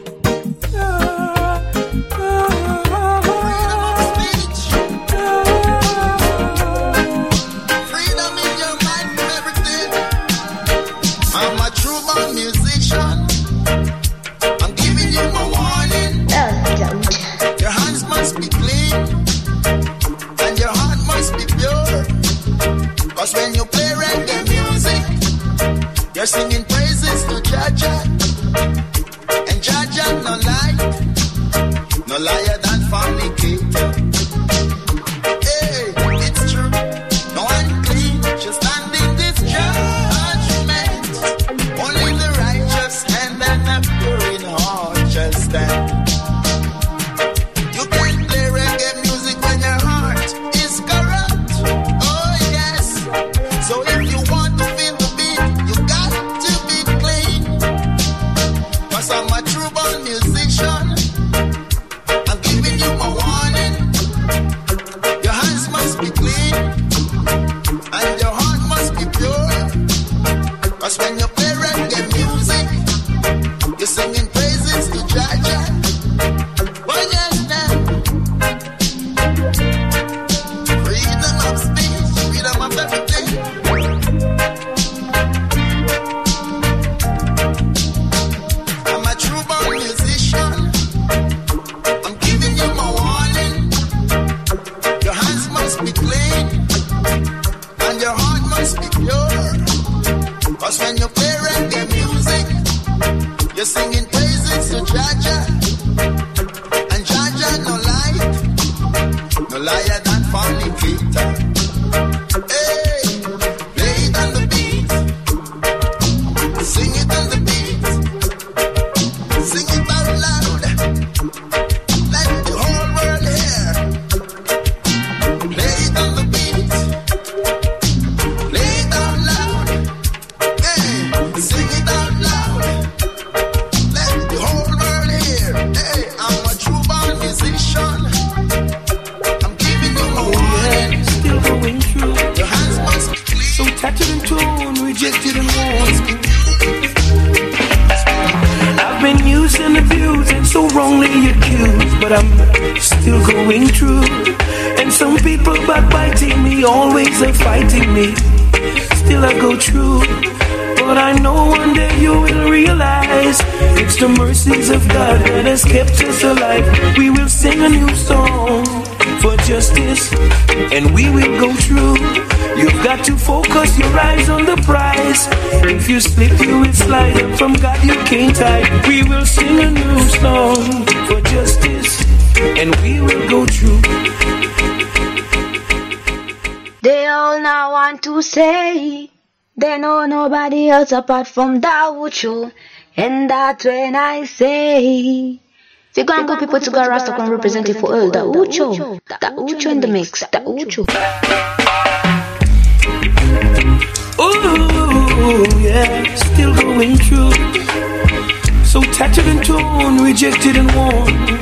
Freedom in your mind from everything. I'm a true born musician. I'm giving you my warning. Your hands must be clean and your heart must be pure. Cause when you play reggae music, you're singing praises to Jah Jah. And Jah Jah no lie, no liar than fornicator. Hey, it's true, no unclean shall stand in this judgment. Only the righteous and the pure in heart shall stand. You can't play reggae music when your heart is corrupt. Oh yes. So if you want to feel the beat, you got to be clean. Cause I'm a true born musician. I'm giving you my warning. Your hands must be clean and your heart must be pure. Cause when you play reggae music, you're singing praises to Jah Jah. Oh yes now. Freedom of speech, freedom of everything. I'm a true born musician. I'm giving you my warning. Your hands must be clean and your heart must be pure. Cause when you play reggae music, you're singing praises to Jah Jah. And Jah Jah no lie, no liar than fornicator. Hey, play it on the beat, sing it on the beat, sing it out loud, let the whole world hear. Play it on the beat, play it out loud, hey, sing it out loud, let the whole world hear. Hey, I'm a true born musician. I'm giving you my warning. Still going through, Your hands must be clean. so tattered and torn, rejected and worn. I've been used and abused and so wrongly accused, but I'm still going through. And some people backbiting me, always are fighting me. Still I go through, but I know one day you will realize it's the mercies of God that has kept us alive. We will sing a new song for justice, and we will go through. You've got to focus your eyes on the prize. If you slip, you will slide, and from God you can't hide. We will sing a new song for justice, and we will go through. They all now want to say they know nobody else apart from Daocho, and that's when I say the Gango people to go Rastakan representing for all Daocho, Daocho in the mix, Daocho. Ooh, yeah, still going through. So tattered and torn, rejected and worn.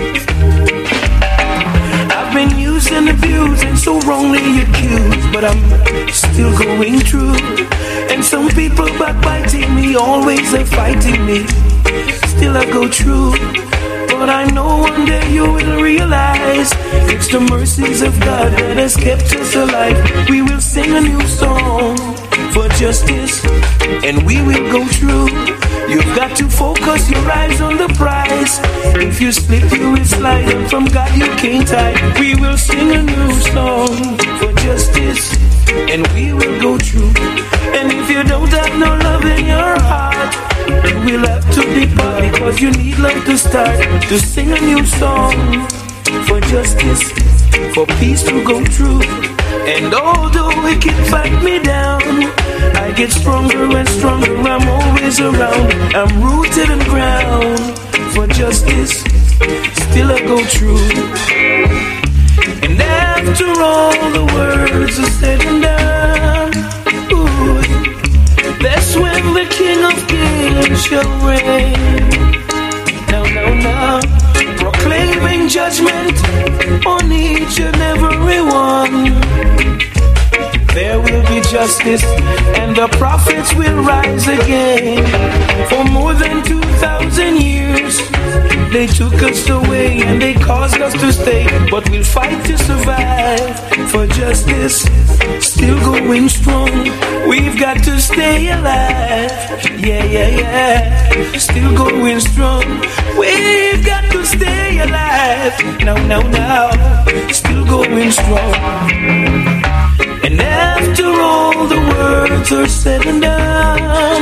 I've been used and abused and so wrongly accused, but I'm still going through. And some people backbiting me, always are fighting me. Still I go through, but I know one day you will realize it's the mercies of God that has kept us alive. We will sing a new song for justice, and we will go through. You've got to focus your eyes on the prize. If you slip, you will slide, and from God you can't hide. We will sing a new song for justice, and we will go through. And if you don't have no love in your heart, you will have to depart, because you need love to start to sing a new song for justice, for peace to go through. And although it can fight me down, I get stronger and stronger. I'm always around. I'm rooted and ground for justice. Still I go through. And after all the words are said and done, ooh, that's when the King of Kings shall reign. Now, now, now, proclaiming judgment on each and every one. There will be justice, and the prophets will rise again. For more than two thousand years, they took us away and they caused us to stay. But we'll fight to survive for justice, still going strong. We've got to stay alive, yeah, yeah, yeah, still going strong. We've got to stay alive, now, now, now, still going strong. And after all the words are said and done,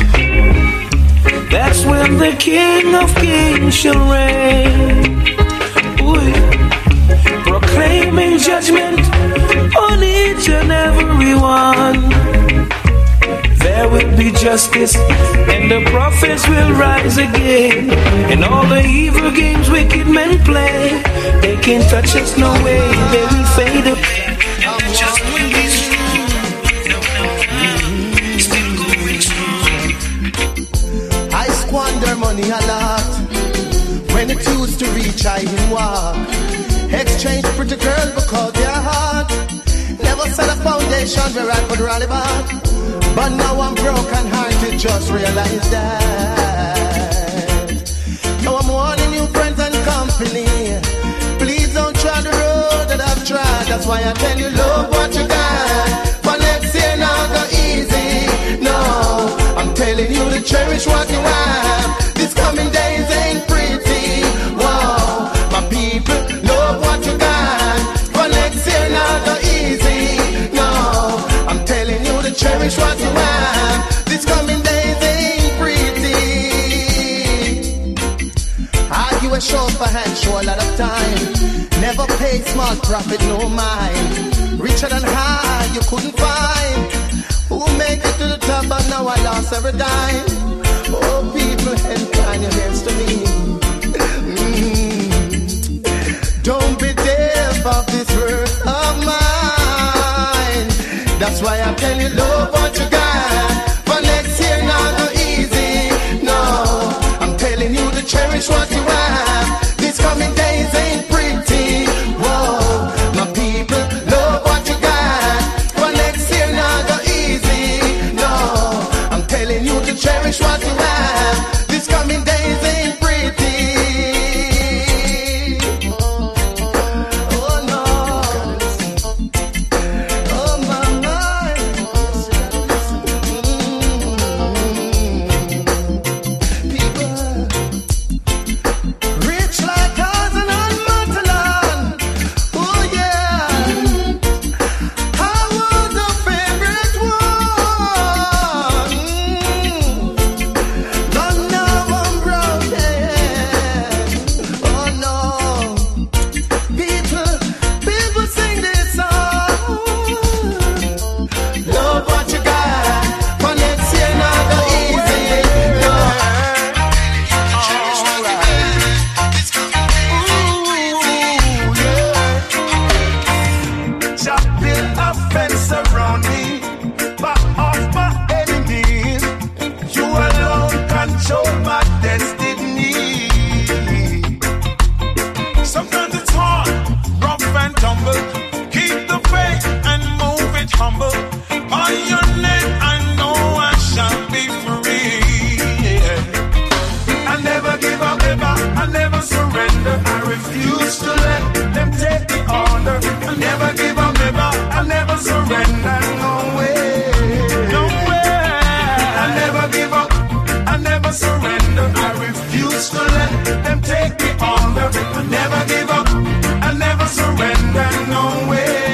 that's when the King of Kings shall reign. Ooh, proclaiming judgment on each and every one. There will be justice, and the prophets will rise again. And all the evil games wicked men play, they can't touch us no way, they will fade away. Just when we strong, still going strong. I squander money a lot. When it used to reach, I in walk. Exchange pretty girl because they're hot. Never set a foundation where I could rally back. But now I'm broken hearted, just realize that. Now I'm warning you, friends and company. Please don't try the road that I've tried. That's why I tell you, love what you got. For next year not go easy. No, I'm telling you to cherish what you have. This coming days ain't pretty. Whoa, my people, love what you got. For next year not go easy. No, I'm telling you to cherish what you have. This coming days ain't pretty. Argue a show for hand, show a lot of time. Never pay small profit, no mind. Richer than high, you couldn't find. Who make it to the top, but now I lost every dime. Oh, people, incline your hands to me. Mm. Don't be deaf of this word of mine. That's why I tell you, love what you got. For next year, not go easy. No, I'm telling you to cherish what you have. These coming days ain't pretty. Whoa, my people, love what you got. For next year, not go easy. No, I'm telling you to cherish what you have. These coming days ain't pretty. Oh no, oh my mind. Mm-hmm. People, refuse to let them take me under. I never give up, I never surrender, no way.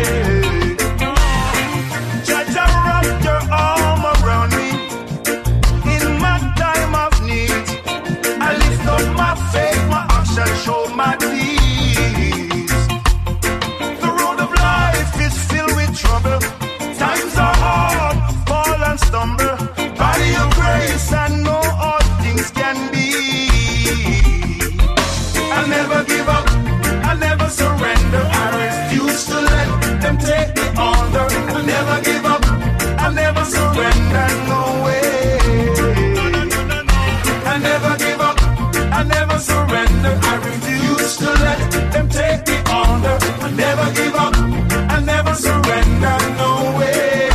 Judge, I wrap your arm around me in my time of need. I lift up my faith, my action, show my deeds. The road of life is filled with trouble. Times are hard, fall and stumble. By your grace, I know all things can be. I never give up, I never surrender. I refuse to let them take me under. I never give up, I never surrender, no way. I never give up, I never surrender. I refuse to let them take me under. I never give up, I never surrender, no way.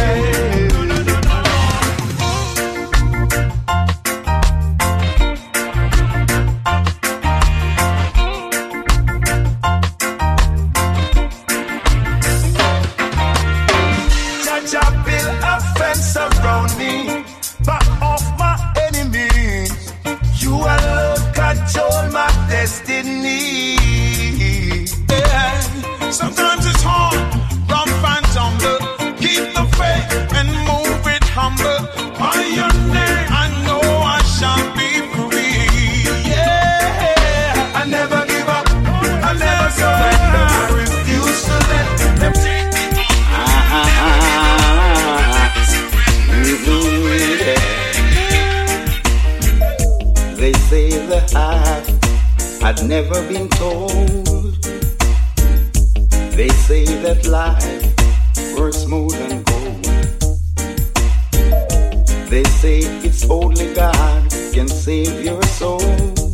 Around me, back off my enemies. You alone control my destiny. Yeah. Sometimes it's hard, rough and tumble. Keep the faith and move it humble. By your name, I know I shall be free. Yeah. I never give up, I never surrender. I refuse to let them take me on. They say the heart had never been told. They say that life works more than gold. They say it's only God can save your soul.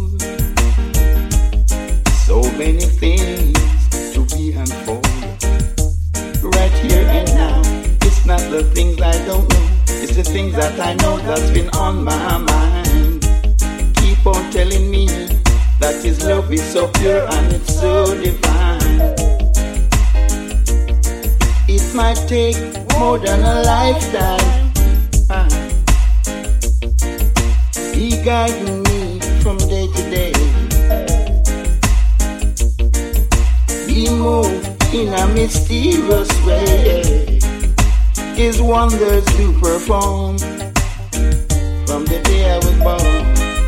So many things to be unfolded. Right here and now, it's not the things I don't know. It's the things that I know that's been on my mind. Keep on telling me that His love is so pure and it's so divine. It might take more than a lifetime. Ah. He guiding me from day to day. He moved in a mysterious way. His wonders do perform from the day I was born.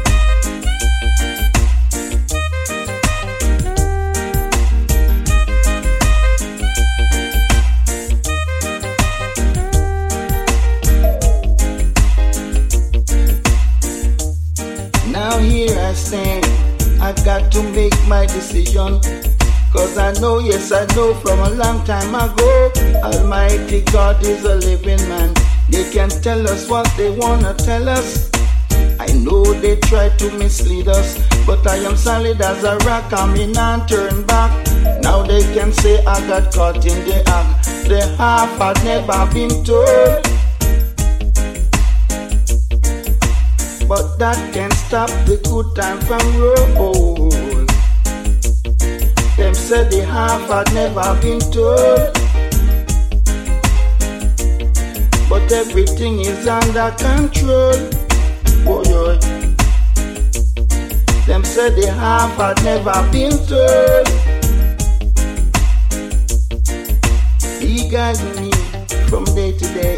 Now here I stand, I've got to make my decision. Cause I know, yes I know from a long time ago, Almighty God is a living man. They can tell us what they wanna tell us. I know they try to mislead us, but I am solid as a rock, I'm in and turn back. Now they can say I got caught in the act. The half had never been told. But that can't stop the good time from roll. Them said the half had never been told. But everything is under control. Oh, yeah. Them said the half had never been told. He guides me from day to day.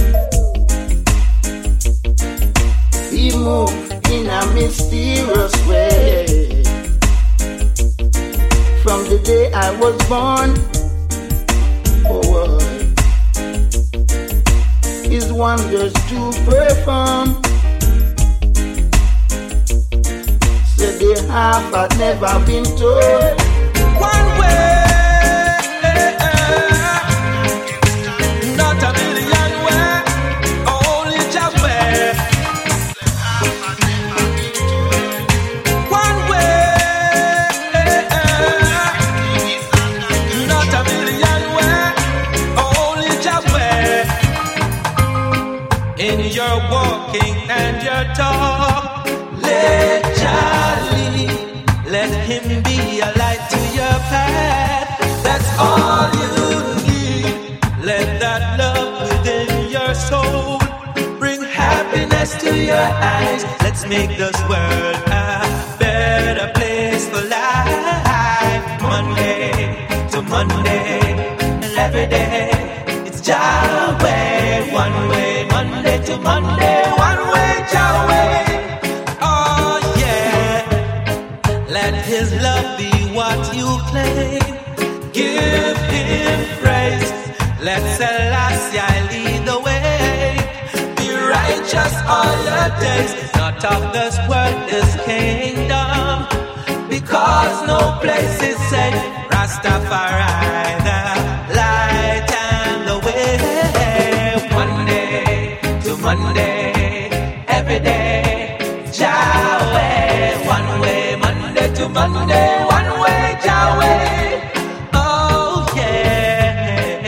He moved in a mysterious way. From the day I was born, oh, His wonders to perform. Said the half had never been told. One way, not a million ways, only just way. One way, not a million ways, only just way. In your walking and your talk, let Jah lead. Let Him be a light to your path. That's all you need. Let that love within your soul bring happiness to your eyes. Let's make this world a day. It's Yahweh, one way, Monday to Monday, one way, Yahweh. Oh yeah, let His love be what you claim. Give Him praise. Let Selassie lead the way. Be righteous all your days. Not of this world, this kingdom. Because no place is safe. Rastafari, the light and the way. Monday to Monday, every day. Yahweh, one way, Monday to Monday, one way, Yahweh. Oh yeah.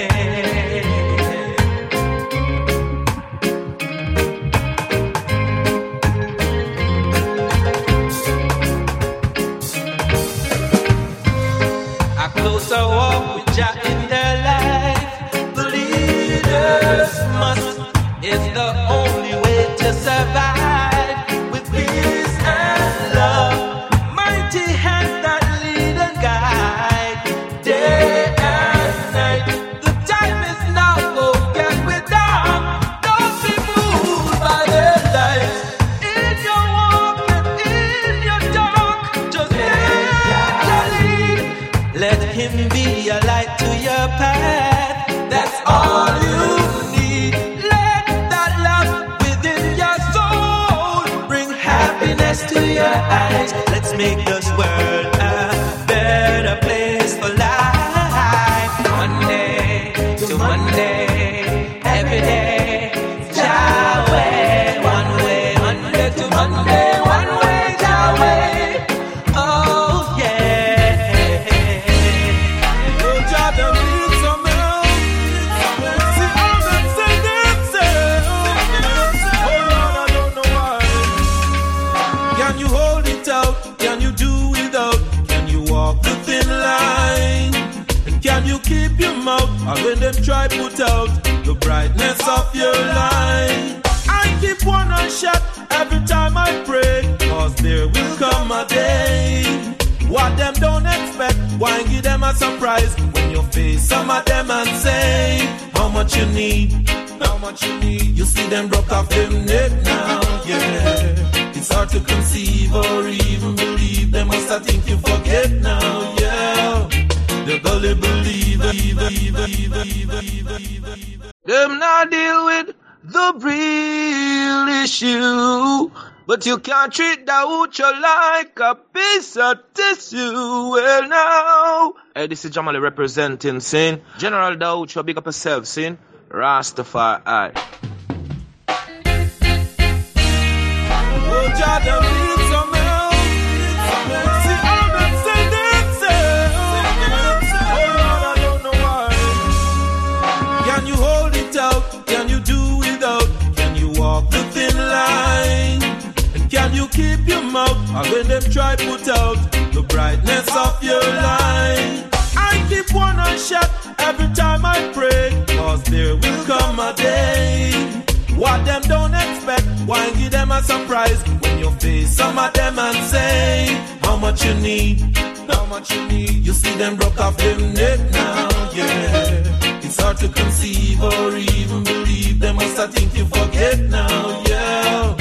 A closer walk with Jah in their life. The leaders must is the only way to survive. With peace and love, mighty hands that lead and guide, day and night. The time is now, go get with them. Don't be moved by their lights. In your walk and in your talk, just let Jah lead. Let Him be a light to your path. That's all you need. Let that love within your soul bring happiness to your eyes. Let's make this world a better place for life. Monday to Monday, every day. Yahweh, one way, Monday to Monday, one way, Yahweh. Oh yeah. Oh, Jah, them need some help. See all them say themselves. Oh Lord, I don't know why. Can you hold it out? Can you do without? Can you walk the thin line? And can you keep your mouth? Or when them try put out the brightness of your light? I keep one eye shut every time I pray, cause there will come a day what them don't expect. Why give them a surprise when you face some of them and say how much you need, how much you need. You see them broke off them neck now, yeah. It's hard to conceive or even believe. They must have think you forget now, yeah. The gully believer, believer, believer, believer, believer. Them not deal with the real issue, but you can't treat Daucho like a piece of tissue. Well now, hey, this is Jamali representing sin. General Daucho, big up yourself, sin. Rastafari. Oh, Jah, them need some help. See all them say themselves. Oh Lord, I don't know why. Can you hold it out? Can you do without? Can you walk the thin line? And can you keep your mouth? Or when them try put out the brightness of your light? I keep one eye shut every time I pray, cause there will come a day what them don't expect. Why give them a surprise when you face some of them and say how much you need, how much you need. You see them broke off them neck now, yeah. It's hard to conceive or even believe. They must have think you forget now, yeah.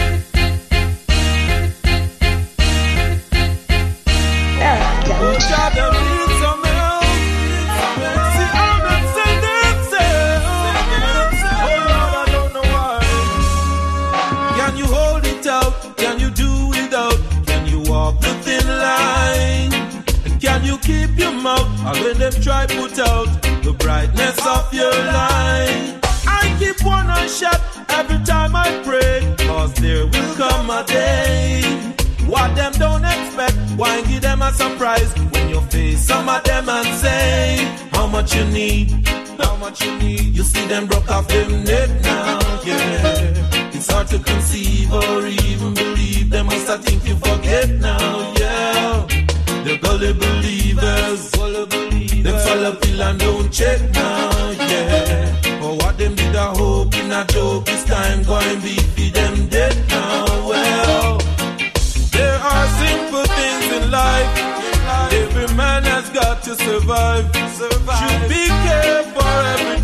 Oh, Jah, them need some help. See all them say themselves. Oh Lord, I don't know why. Can you hold it out? Can you do without? Can you walk the thin line? And can you keep your mouth? Or when them try put out the brightness of your light? I keep one eye shut every time I pray, cause there will come a day what them don't expect. Why give them a surprise when you face some of them and say how much you need, how much you need. You see them broke off them neck now, yeah. It's hard to conceive or even believe. They must have think you forget now, yeah. The gully believers, them follow pill and don't check now, yeah. For what them did a hope in a joke, it's time going be for them dead now, well. There are simple things in life. Every man has got to survive. Should be cared for every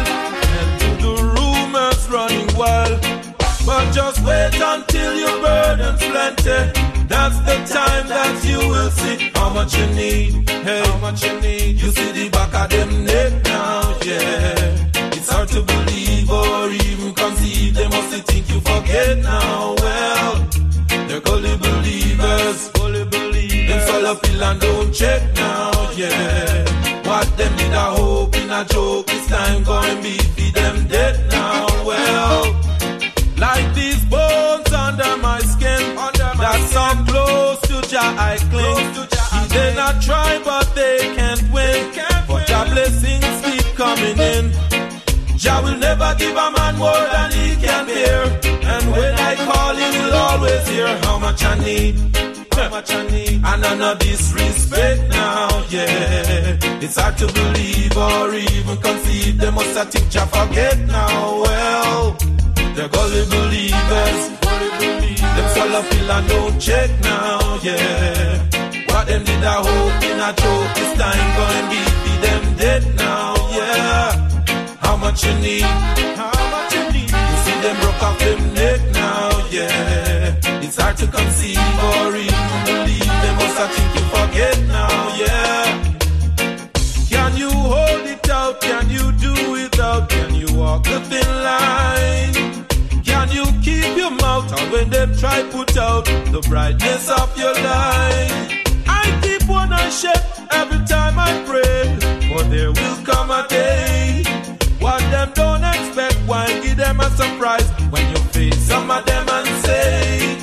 and to the rumors running wild. But just wait until your burden's plenty. That's the time that you will see how much you need. Hey, how much you need. You see the back of them neck now, yeah. It's hard to believe or even conceive. They must think you forget now. Well, they're gully believers, gully believers. Them swallow pill and don't check now, yeah. What them did a hope in a joke. This time going be feed them dead now. Well, like these bones under my skin, under my that's skin. So close to Jah I cling. Jah they not try but they can't win. They can't but Jah blessings keep coming in. Jah will never give a man more than he can bear. And when I call him, he'll always hear how much I need. How much I need. And none of disrespect now, yeah. It's hard to believe or even conceive. They must have think Jah forget now. Well, they're gully believers, gully believers. Them swallow pill and don't check now, yeah. What them did a hope in a joke. This time going be be them dead now, yeah. How much you need? How much you need? You see them broke off them neck now, yeah. It's hard to conceive or even believe. They must have think you forget now, yeah. Can you hold it out? Can you do without? Can you walk the thin line? Can you keep your mouth out when them try put out the brightness of your light? I keep one eye shut every time I pray, for there will come a day what them don't expect. Why give them a surprise when you face some of them and say,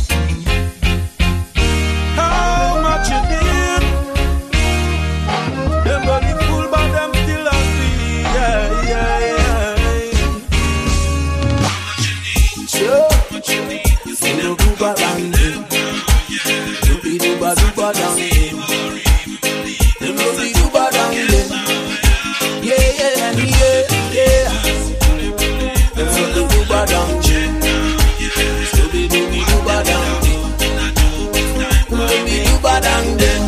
how much you need? Them body full but them still happy, yeah, yeah, yeah. How much you need? Sure. How much you need? You see them duba dangin', dubi duba duba dangin', them dubi duba dangin', yeah, yeah, yeah, yeah. Them dubi duba dangin', dubi dubi duba dangin', dubi duba dangin'.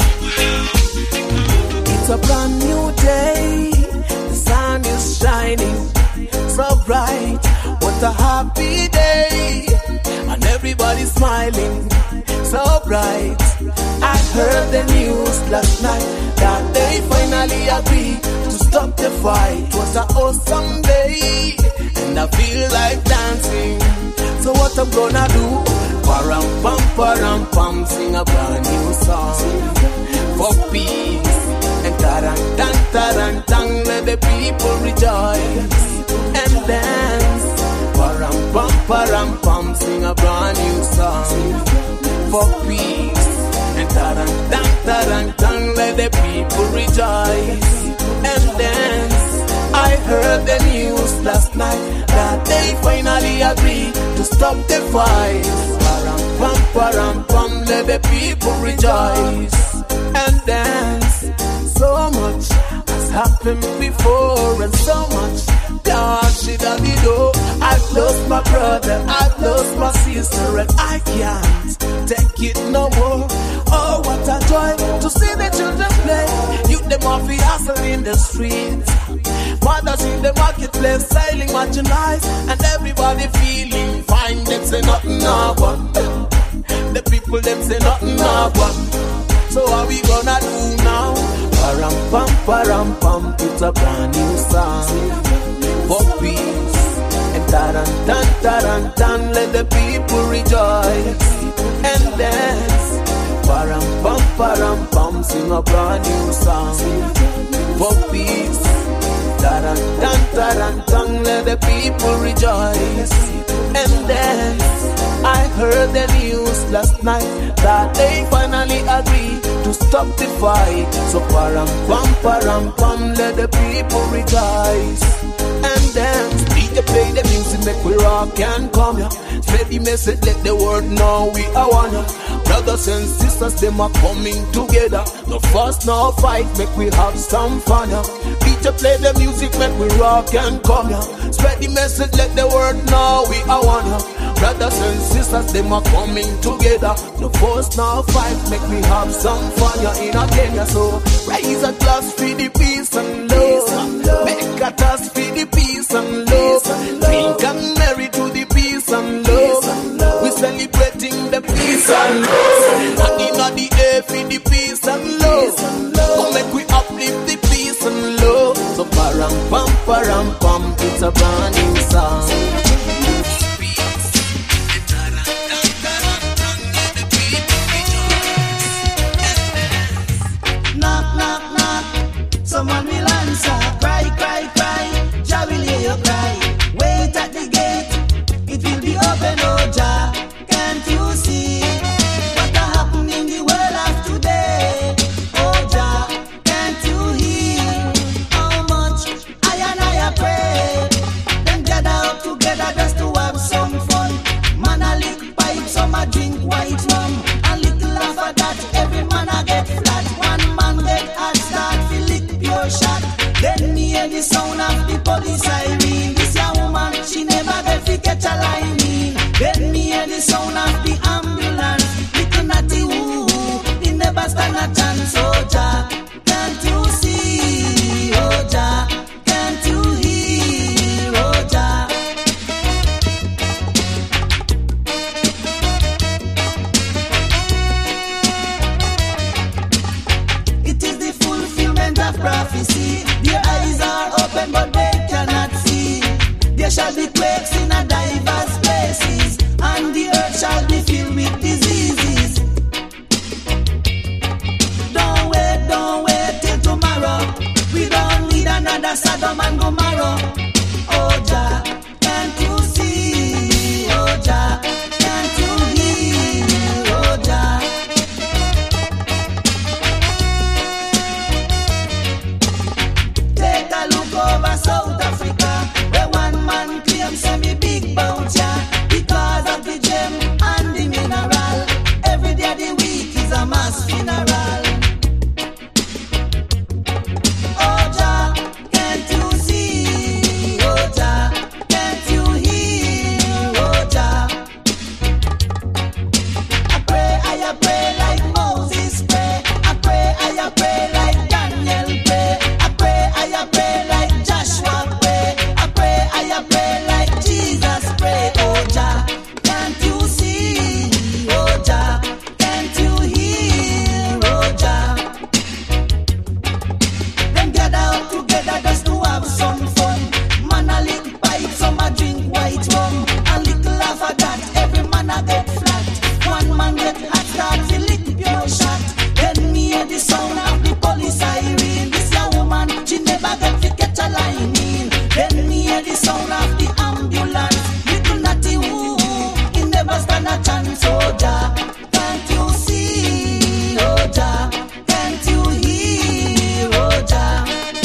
It's a brand new day, the sun is shining so bright. What a happy day, and everybody's smiling so bright. I heard the news last night that they finally agreed to stop the fight. Was an awesome day, and I feel like dancing. So what I'm gonna do? Param pam param pam, sing a brand new song for peace. And taran tan taran tan, let the people rejoice and dance. Param pam param pam, sing a brand new song for peace. And taran tan taran tan, let the people rejoice and dance. I heard the news last night that they finally agreed to stop the fight. Param pam param pam, let the people rejoice and dance. So much has happened before, and so much God should have been do. I've lost my brother, I've lost my sister, and I can't take it no more. Oh, what a joy to see the children play. You them off the hustle in the streets, mothers in the marketplace selling merchandise, and everybody feeling fine. Them say nothing no but the people them say nothing no but. So what we gonna do now? Param pam param pam, it's a brand new song for peace. And taran tan taran tan, let the people rejoice and dance. Param pam param pam, sing a brand new song for peace. Taran tan taran tan, let the people rejoice and dance. I heard the news last night that they finally agreed to stop the fight. So param pam param pam, let the people rejoice and dance. D J play the music, make we rock and come ya. Spread the message, let the world know we are one. Brothers and sisters, them are coming together. No fuss, no fight, make we have some fun ya. D J play the music, make we rock and come ya. Spread the message, let the world know we are one. brothers and sisters, them are coming together. No force, no fight, make me have some fire in a Kenya. So raise a glass for the peace and love. Make a toast for the peace and love. Drink and marry to the peace and love. We celebrating the peace and love. And in the air for the peace and love. Come make we uplift the peace and love. So param pam param pam, it's a brand new song. Knock, knock, knock, someone will answer. Cry, cry, cry, Jah will hear your cry. Wait at the gate, it will be open, oh Jah. Can't you see what a happen in the world of today? Oh Jah, can't you hear how much I and I pray? Then gather up together just to have some fun. Man a lick pipe, some a drink white rum. A little laugh at that, every man a get flat. One man get hot, start feel it pure shot. Then me hear the sound of the police siren. This young woman, she never get fi catch a line in. Then me hear the sound of the ambulance. Little natty woo, he never stand a chance. Oh Jah, can't you see? Oh Jah, can't you hear? Oh Jah. It is the fulfillment of prophecy. Their eyes are open but they cannot see. There shall be quakes in a diverse places, and the earth shall be filled with diseases. Don't wait, don't wait till tomorrow. We don't need another Sodom and Gomorrah. Oh Jah, can't you see? Oh Jah, can't you hear? Oh Jah. Take a look over South Africa, where one man claims semi big bounce, yeah, because of the gem and the mineral. Every day of the week is a mass funeral. Oh Jah, can't you see? Oh Jah, can't you hear? Oh Jah. I pray, I pray like Moses pray. I pray, I pray like Daniel pray. I pray, I pray like Joshua pray. I pray, I pray like Jesus pray. Oh Jah, can't you see? Oh Jah, can't you hear? Oh Jah. Them gather up together just to have some fun. Man a lick pipe, some a drink white rum. A little laugh at that, every man a get flat. One man get hot, start feel it pure shot. Then me hear the sound of the police siren. This young woman, she never get to catch a line in. Then me hear the sound of the ambulance. Little natty woo, he never stand a chance. Oh Jah, can't you see? Oh Jah, can't you hear? Oh Jah.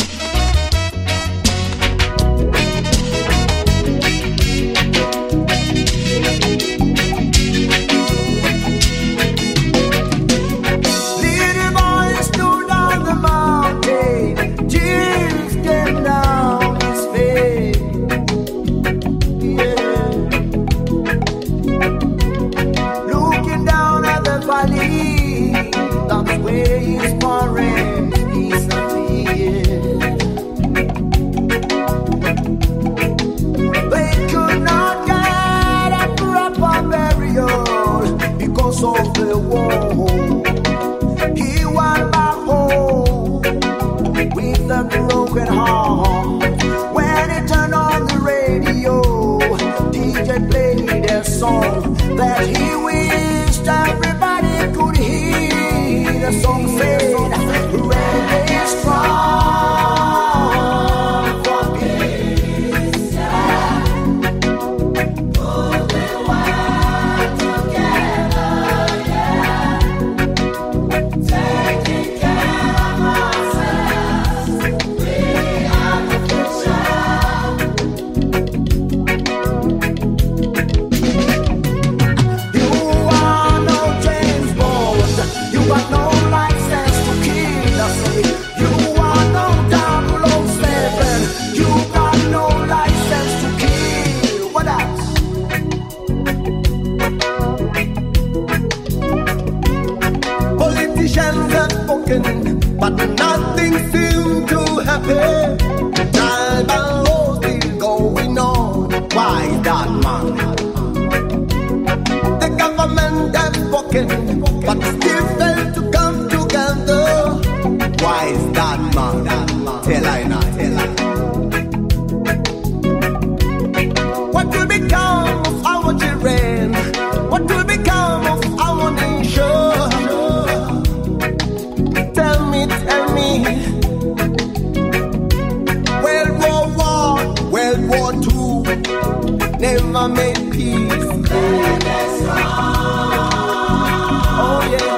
Little boy stood on the mountain, tears came down his face. Yeah. Looking down at the valley, that's where his parents disappeared. They could not get a proper burial because of the war. He went back home with a broken heart. When he turned on the radio, D J played a song that he wished everybody could hear. The song said, "Reggae is strong for peace." Oh, we work together, yeah. Taking care of ourselves, we are the future. You are spoken, but nothing seemed to happen. Child and law still going on. Why is that, man? The government has spoken, but still failed to come together. Why is that, man? Tell I not, tell I. What will become of our children? What will become of our nation? Tell me, tell me. World War One, World War Two, never made peace. Oh yeah.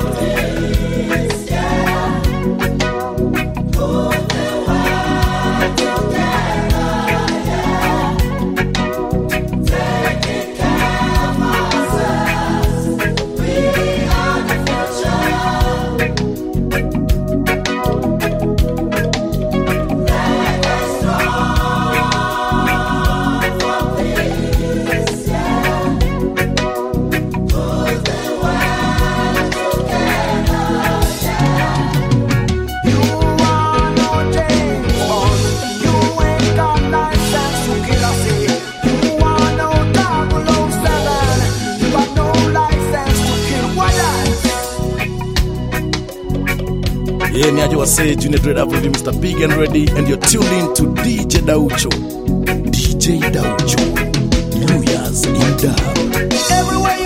Yeah, niaje wase, Junior Dread Up with you, Mister Big and Ready, and you're tuned in to D J Daucho. D J Daucho, Lawyers in Dub. Everywhere